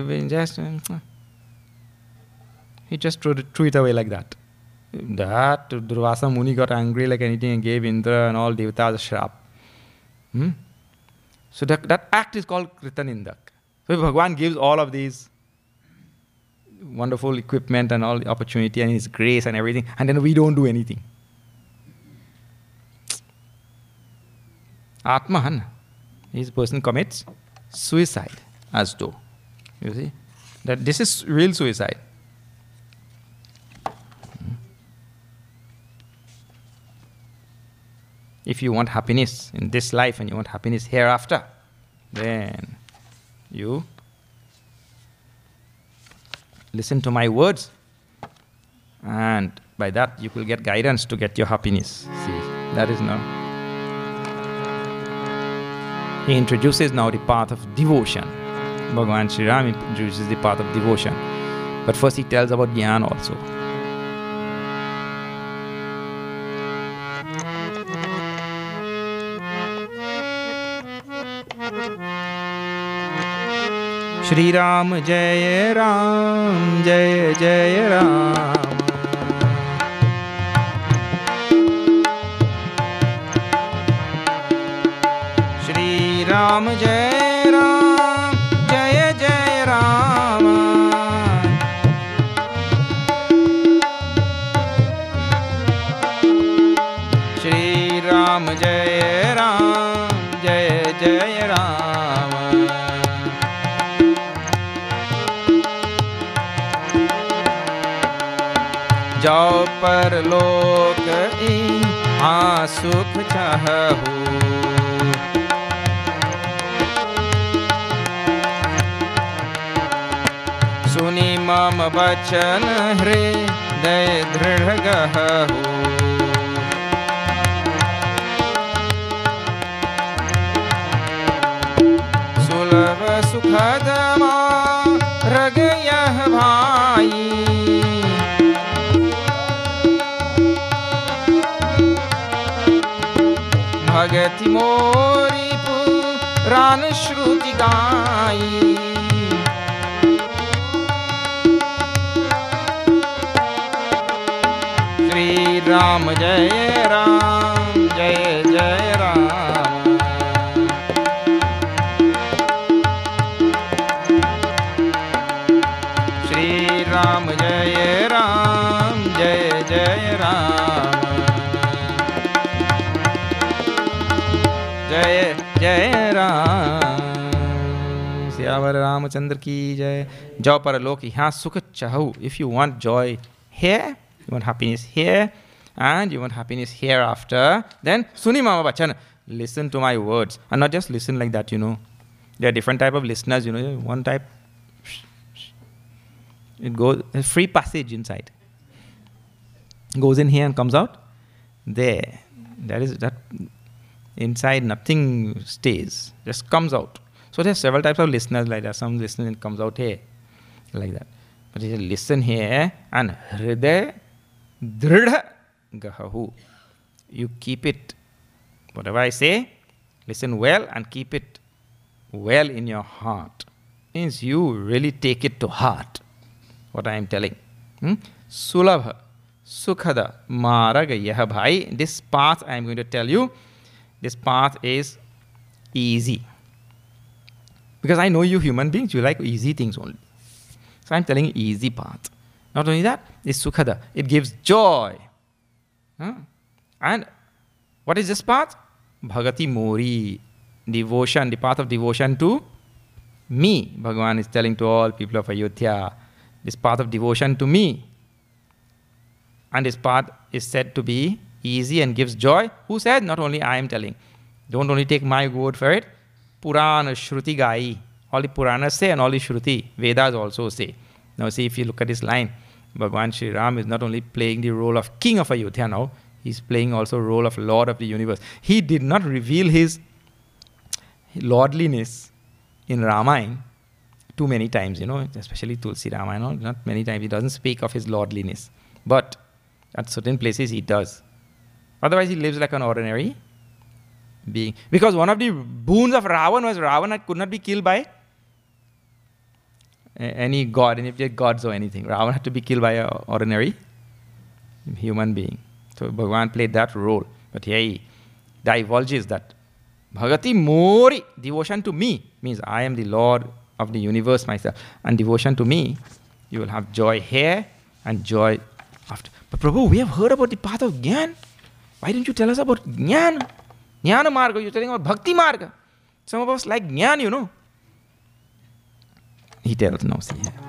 just threw it away like that. That Durvasa Muni got angry like anything and gave Indra and all devatas a shrap. So that act is called Krita Nindak. So Bhagwan gives all of these wonderful equipment and all the opportunity and his grace and everything, and then we don't do anything. Atmahan. This person commits suicide as though. You see? That this is real suicide. If you want happiness in this life and you want happiness hereafter, then you listen to my words, and by that you will get guidance to get your happiness. See, that is now. He introduces now the path of devotion. Bhagavan Sri Ram introduces the path of devotion. But first he tells about Jnana also. Shri Ram Jai Ram Jai Jai Ram. Shri Ram Jai Ram Jai Jai Ram. Shri Ram Jai Ram Jai Jai Ram. जाओ परलोक यहाँ सुख चाहूं, सुनी मम वचन हृदय दृढ़ गहु। सुलभ सुखद मार्ग यह भाई, भगति मोरी पुराण श्रुति गाई। श्री राम जय राम जय जय राम। श्री राम जय Ramachandra ki jai. Jao paralok yahan sukh chahu. If you want joy here, you want happiness here, and you want happiness hereafter, then suni mama bachan, listen to my words. And not just listen like that, There are different type of listeners, One type, it goes, a free passage inside. Goes in here and comes out there. That inside nothing stays, just comes out. So there's several types of listeners like that. Some listen and comes out here, like that. But you listen here and hriday dridha gahahu. You keep it, whatever I say, listen well and keep it well in your heart. Means you really take it to heart, what I am telling. Sulabha, sukhada, maraga yaha bhai. This path I am going to tell you, this path is easy. Because I know you human beings, you like easy things only. So I am telling you easy path. Not only that, it's sukhada. It gives joy. And what is this path? Bhagati Mori. Devotion, the path of devotion to me. Bhagavan is telling to all people of Ayodhya, this path of devotion to me. And this path is said to be easy and gives joy. Who said? Not only I am telling. Don't only take my word for it. Purana, Shruti Gai. All the Puranas say and all the Shruti. Vedas also say. Now see, if you look at this line, Bhagavan Sri Ram is not only playing the role of king of Ayodhya now, he's playing also role of Lord of the universe. He did not reveal his lordliness in Ramayana too many times, especially Tulsi Ramayana, not many times. He doesn't speak of his lordliness. But at certain places he does. Otherwise he lives like an ordinary being. Because one of the boons of Ravan was Ravana could not be killed by any god, any gods or anything. Ravana had to be killed by an ordinary human being. So Bhagavan played that role. But here he divulges that Bhagati Mori, devotion to me, means I am the Lord of the universe myself. And devotion to me, you will have joy here and joy after. But Prabhu, we have heard about the path of Jnana. Why didn't you tell us about Jnana? Jnana Marga, you're telling about Bhakti Marga. Some of us like Jnana, He tells now, see here.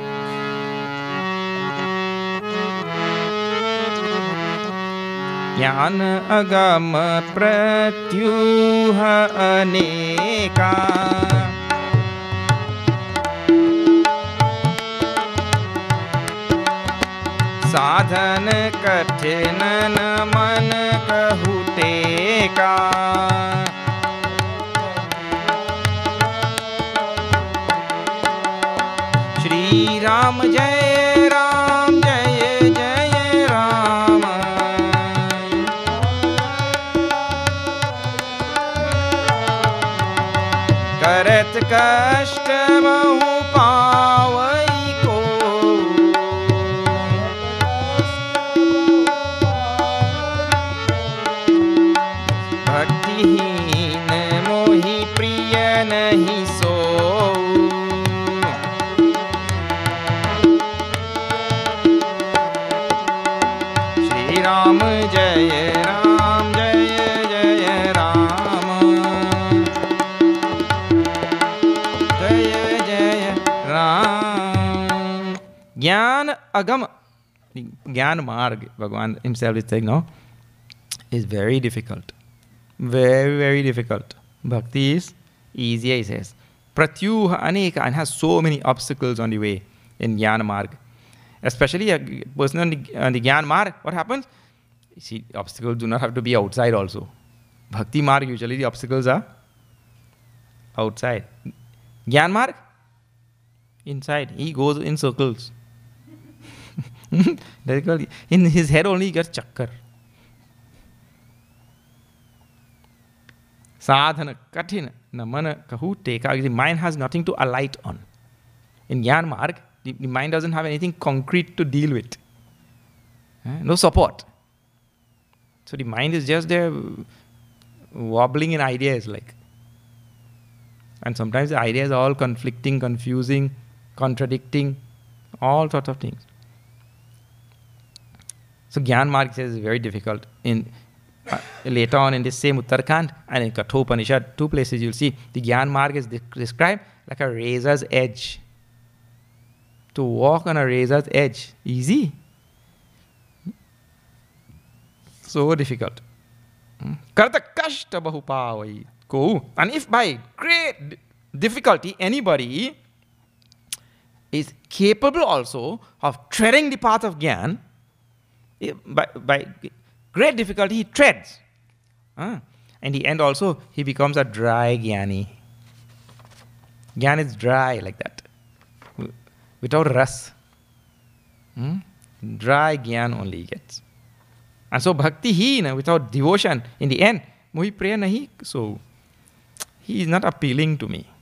ज्ञान अगम प्रत्यूह अनेका साधन कठिन न मन कहु टेका श्री राम जय राम जय जय राम करत कष्ट बहु पावई को भक्तिहीन मोहि प्रिय नहीं सो श्री राम जय राम जय जय राम जय जय राम ज्ञान agama Jnana Marg, Bhagavan himself is saying, no, is very difficult. Very, very difficult. Bhakti is easier, he says. Pratyuha Aneka, and has so many obstacles on the way in Jnana Marg. Especially a person on the Jnana Marg, what happens? You see, obstacles do not have to be outside also. Bhakti Marg, usually the obstacles are outside. Jnana Marg, inside. He goes in circles. In his head only he gets chakkar. Sadhana, kathina, namana, kahu, teka. The mind has nothing to alight on. In Jnana Marg, the mind doesn't have anything concrete to deal with. No support. So the mind is just there wobbling in ideas like. And sometimes the ideas are all conflicting, confusing, contradicting, all sorts of things. So Jnana Marg says is very difficult. Later on in this same Uttarakhand and in Kathopanishad, two places you'll see the Gyan Marg is described like a razor's edge. To walk on a razor's edge, easy. So difficult. Karta kashta bahupavai. Go. And if by great difficulty anybody is capable also of treading the path of Gyan, by great difficulty he treads. In the end also he becomes a dry Gyani. Gyan is dry like that, without ras. Dry Gyan only he gets. And so bhakti he, without devotion, in the end, mohi priya nahi, so he is not appealing to me.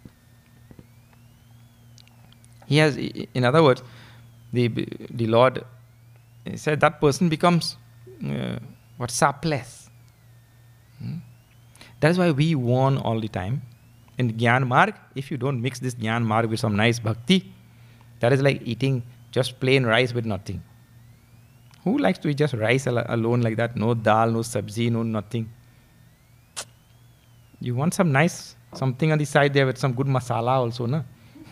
He has, in other words, the Lord said that person becomes sapless. That is why we warn all the time. In Gyan Marg, if you don't mix this Gyan Marg with some nice bhakti, that is like eating just plain rice with nothing. Who likes to eat just rice alone like that? No dal, no sabzi, no nothing. You want some nice, something on the side there with some good masala also, no?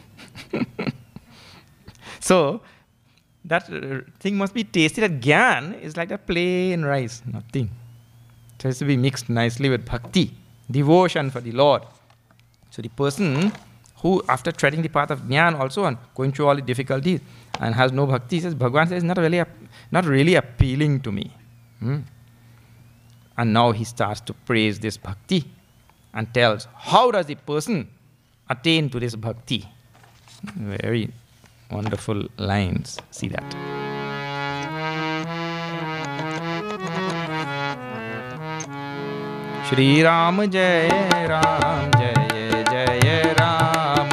So, that thing must be tasty. That Gyan is like a plain rice, nothing. It has to be mixed nicely with bhakti, devotion for the Lord. So the person who, after treading the path of Jnana also and going through all the difficulties and has no bhakti, says, Bhagavan says, not really appealing to me. And now he starts to praise this bhakti and tells, how does the person attain to this bhakti? Very wonderful lines. See that. Shri Ram Jai Ram Jai Jai Ram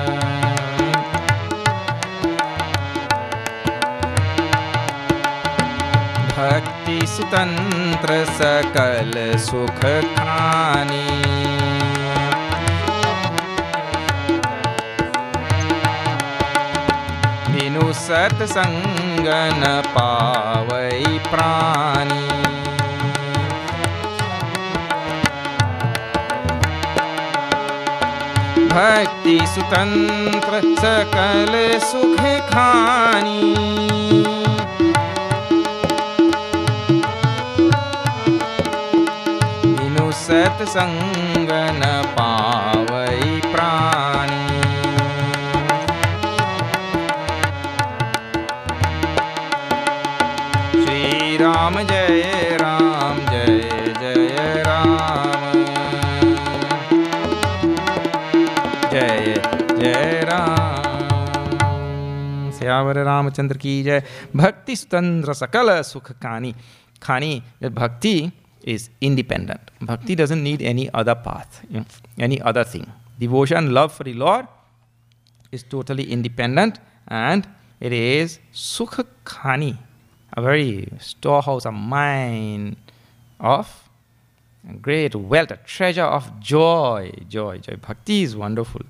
Bhakti Sutantra Sakal Sukh Khani Binu Sat Sangana Pavai Prani Bhakti Sutantra Sakal Sukh Khani Binu Sat Sangana Pavai Prani Shri Ram Jai Ram Jai Jai Ram Jai Jai Ram Syavar Ramachandra ki Jai. Bhakti Sutantra Sakala Sukha Khani. Khani, that bhakti is independent. Bhakti doesn't need any other path, any other thing. Devotion, love for the Lord is totally independent, and it is Sukha Khani, a very storehouse, a mine of great wealth, a treasure of joy. Joy. Bhakti is wonderful.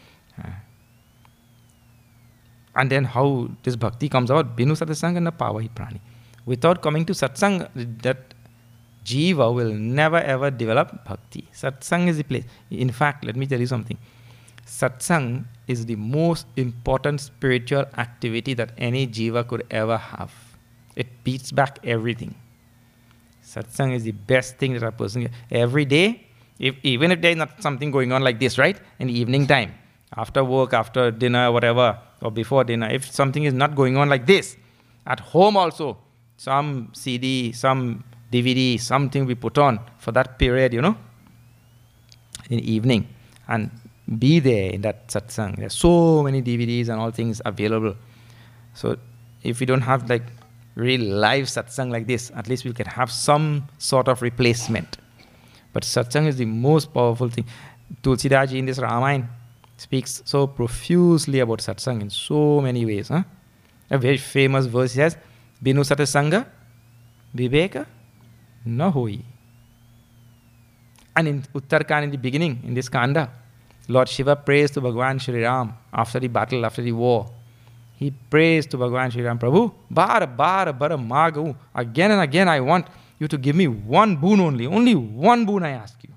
And then how this bhakti comes out? Binu satsanga na pavai prani. Without coming to satsang, that jiva will never ever develop bhakti. Satsang is the place. In fact, let me tell you something. Satsang is the most important spiritual activity that any jiva could ever have. It beats back everything. Satsang is the best thing that a person can. Every day, even if there is not something going on like this, right? In the evening time, after work, after dinner, whatever, or before dinner, if something is not going on like this, at home also, some CD, some DVD, something we put on for that period, in the evening, and be there in that satsang. There are so many DVDs and all things available. So if we don't have like real live satsang like this, at least we can have some sort of replacement. But satsang is the most powerful thing. Tulsidas Ji in this Ramayana speaks so profusely about satsang in so many ways. A very famous verse says, Binu satsanga viveka na hoi. And in Uttarakhand, in the beginning, in this Kanda, Lord Shiva prays to Bhagavan Shri Ram after the battle, after the war. He prays to Bhagavan Shri Ram, Prabhu, bara bara bara magavu. Again and again I want You have to give me one boon only one boon I ask you.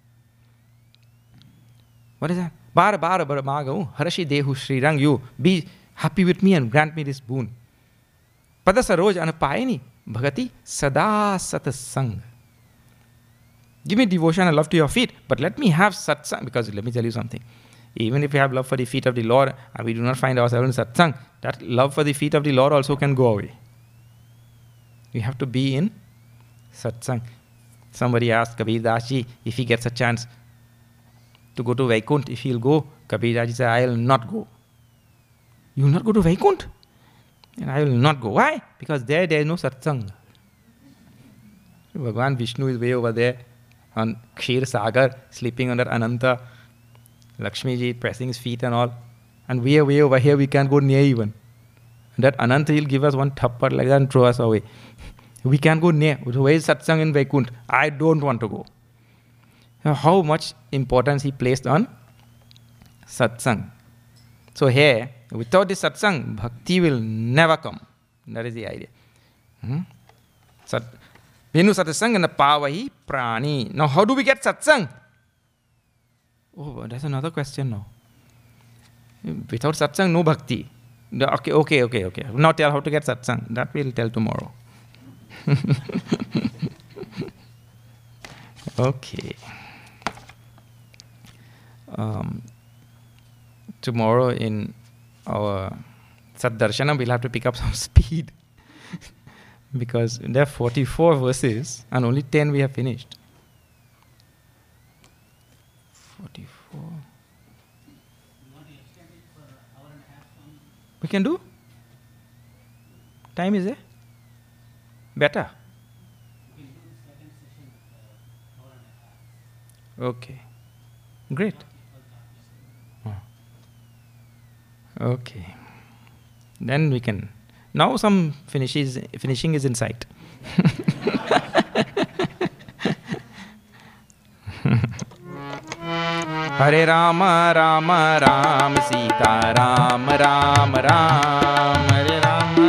What is that? Bara bara bara magavu harashi dehu srirang, you be happy with me and grant me this boon. Pada saroj anapayani bhagati sada satsang. Give me devotion and love to your feet, but let me have satsang, because let me tell you something. Even if we have love for the feet of the Lord and we do not find ourselves in satsang, that love for the feet of the Lord also can go away. We have to be in satsang. Somebody asked Kabir Das Ji if he gets a chance to go to Vaikunt, if he'll go. Kabir Das Ji said, I will not go. You will not go to Vaikunt? And I will not go. Why? Because there is no satsang. Bhagavan Vishnu is way over there on Kshir Sagar, sleeping under Ananta. Lakshmi Ji pressing his feet and all. And we are way over here, we can't go near even. And that Ananta, he'll give us one thappar like that and throw us away. We can't go near. Where is satsang in Vaikunt? I don't want to go. How much importance he placed on satsang. So here, without this satsang, bhakti will never come. That is the idea. Venu satsang pavahi prani. Now how do we get satsang? Oh, that's another question now. Without satsang, no bhakti. Okay. Now tell how to get satsang. That we'll tell tomorrow. Okay. Tomorrow in our Saddarshanam, we'll have to pick up some speed. Because there are 44 verses and only 10 we have finished. 44. We can do? Time is there? Better? Okay. Great. Okay. Then we can. Now some finishing is in sight. Hare Rama Rama Ram Sita Ram Ram Ram Hare Rama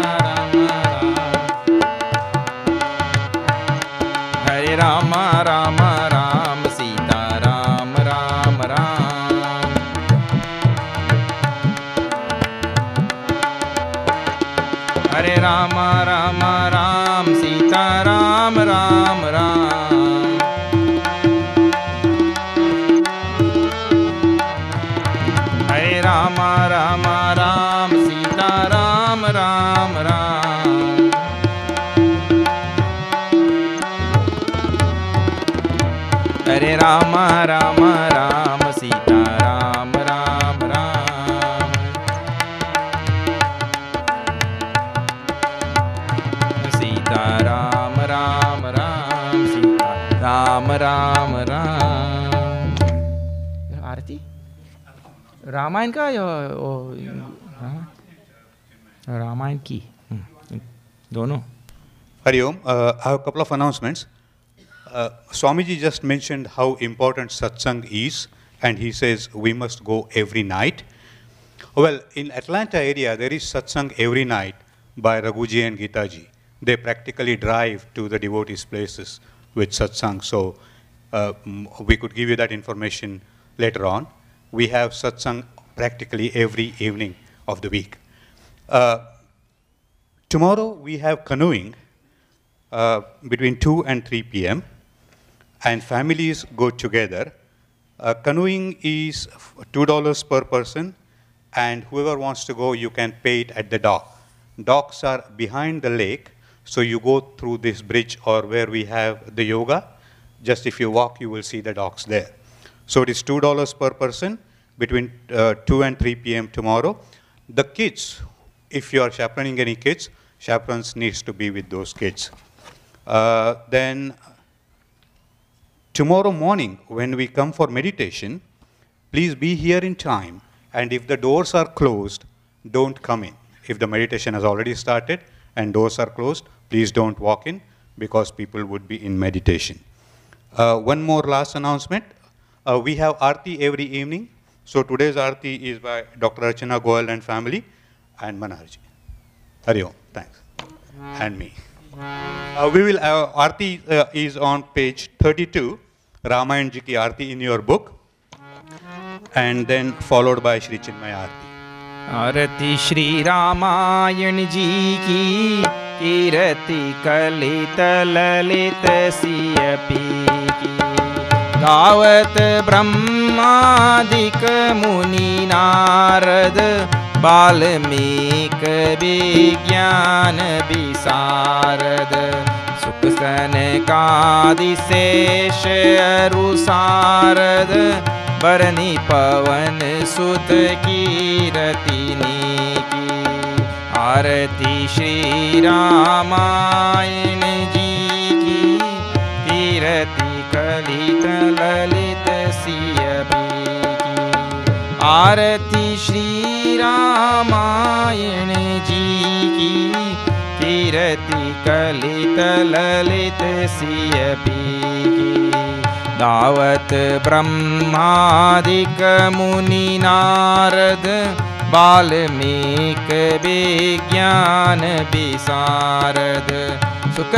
Rama Ram Hare Rama Rama Ram Sita Ram Ram Ram Hare Rama Rama Ram Sita Ram Ram Ram Hare Rama Rama Ram Sita Ram Ram Ram Hare Rama Rama Ram Sita Ram Ram Ram Sita Ram Ram Ram Sita Ram Ram Ram. Arati? Ramayan का या रामायण की दोनों. Hari Om, I have a couple of announcements. Swamiji just mentioned how important satsang is, and he says we must go every night. Well, in Atlanta area, there is satsang every night by Raghuji and Gitaji. They practically drive to the devotees' places with satsang. So we could give you that information later on. We have satsang practically every evening of the week. Tomorrow we have canoeing between 2 and 3 p.m. and families go together. Canoeing is $2 per person, and whoever wants to go, you can pay it at the dock. Docks are behind the lake, so you go through this bridge or where we have the yoga. Just if you walk, you will see the docks there. So it is $2 per person between 2 and 3 p.m. tomorrow. The kids, if you are chaperoning any kids, chaperones needs to be with those kids. Then tomorrow morning, when we come for meditation, please be here in time. And if the doors are closed, don't come in. If the meditation has already started and doors are closed, please don't walk in because people would be in meditation. One more last announcement. We have Aarti every evening. So today's Aarti is by Dr. Archana Goyal and family and Manarji. Hari Om. Thanks. And me. We will Aarti is on page 32, Ramayan Ji ki Aarti in your book, and then followed by Shri Chinmaya Aarti. आरती श्री रामायण जी की, कीरति कलित ललित सियपी की। गावत ब्रह्मादिक मुनि नारद, वाल्मीकि विज्ञान विशारद। सुख सनकादिशेष अरु सारद, बरनी पवन सुत कीरतिनी की। आरती श्री रामायण जी की, कीरति कलित ललित सियपी की। आरती श्री रामायण जी की, कीरति कलित ललित सियपी की। दावत ब्रह्मादिक मुनि नारद, वाल्मीकि विज्ञान विशारद। सुख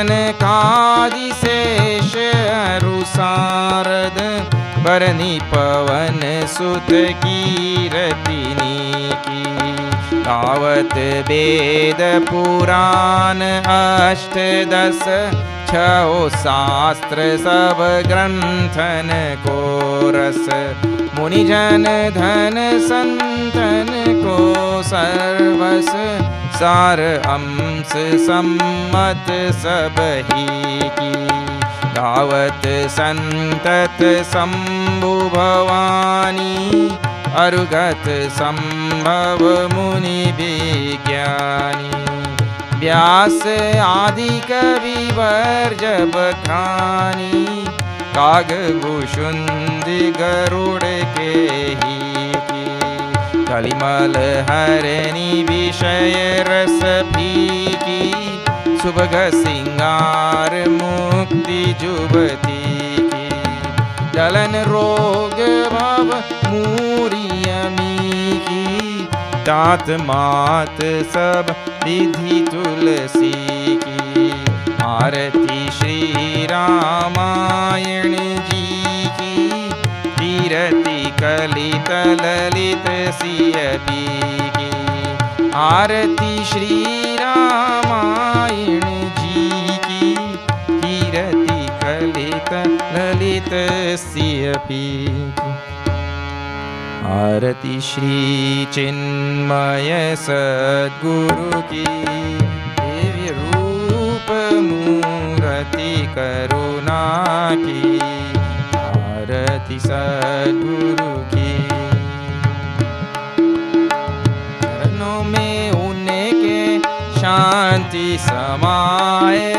सनकादिशेष अरु सारद, बरनी पवन सुत कीरतिनी की। दावत वेद पुराण अष्टदश, छो शास्त्र सब ग्रंथन को रस। मुनिजन धन संतन को सर्वस, सार अंश सम्मत सब ही की। दावत संतत शंभु भवानी, अरुगत संभव मुनि विज्ञानी। व्यास आदि कवि वर्ज बखानी, कागभूषुंडि गरुड़ के ही की। कलिमल हरणी विषय रस फीकी, सुभग सिंगार मुक्ति जुबती की। जलन रोग भव मूरियमी की, तात मात सब विधि तुलसी की। आरती श्री रामायण जी की, कीरति कलित ललित सियपी की। आरती श्री रामायण जी की, कीरति कलित ललित सियपी की। आरती श्री चिन्मय सद्गुरु की, दिव्य रूप मूर्ति करुणा की। आरती सद्गुरु की, चरणों में उनके शांति समाए।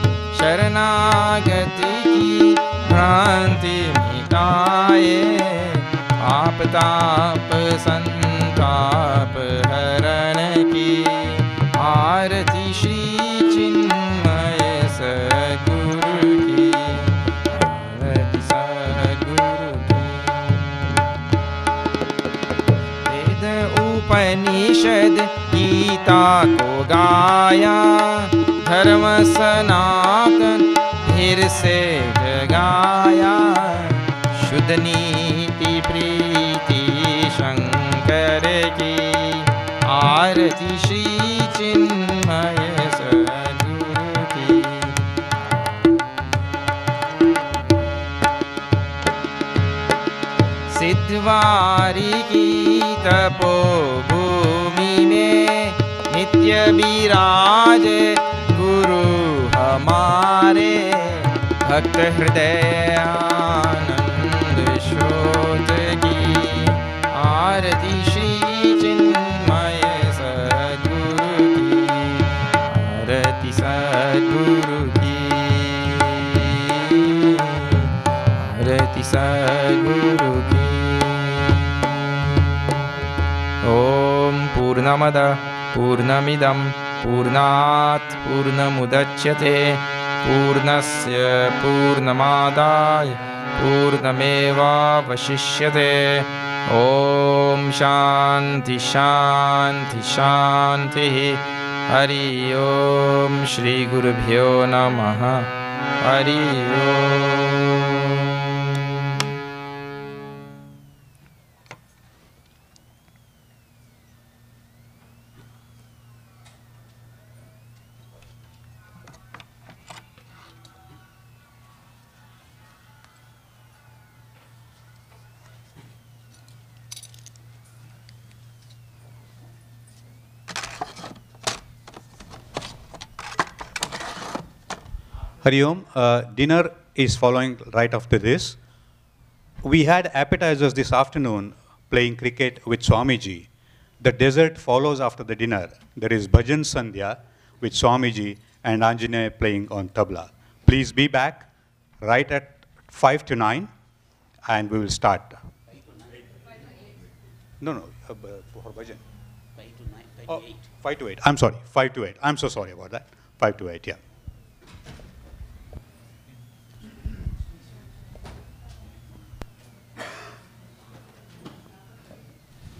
शरणागति की भ्रांति मिटाए, आप ताप संताप हरण की। आरती श्री चिन्मय सद्गुरु की। आरती सद्गुरु की। वेद उपनिषद गीता को गाया, धर्म सनातन फिर से जगाया। शुद्ध नीति प्रीति शंकर की। आरती श्री चिन्मय सद्गुरु की। सिद्धवारी की तपोभूमि में नित्य विराज गुरु हमारे। भक्त हृदय आनंद शोध की। आरती श्री चिन्मय सद्गुरु की। आरती सद्गुरु की। आरती सद्गुरु की। ओम पूर्णमद पूर्णमिदं पूर्णात् पूर्णमुदच्यते पूर्णस्य पूर्णमादाय पूर्णमेवावशिष्यते। ओम शांति शांति शांति। Hari Om. Shri Gurubhyo Namaha. Hari Om. Hari Om. Dinner is following right after this. We had appetizers this afternoon playing cricket with Swamiji. The dessert follows after the dinner. There is Bhajan Sandhya with Swamiji and Anjaneya playing on tabla. Please be back right at 5 to 9 and we will start. No, for Bhajan. 5 to 9, 5 to 8. 5 to 8. I'm sorry, 5 to 8. I'm so sorry about that. 5 to 8, yeah.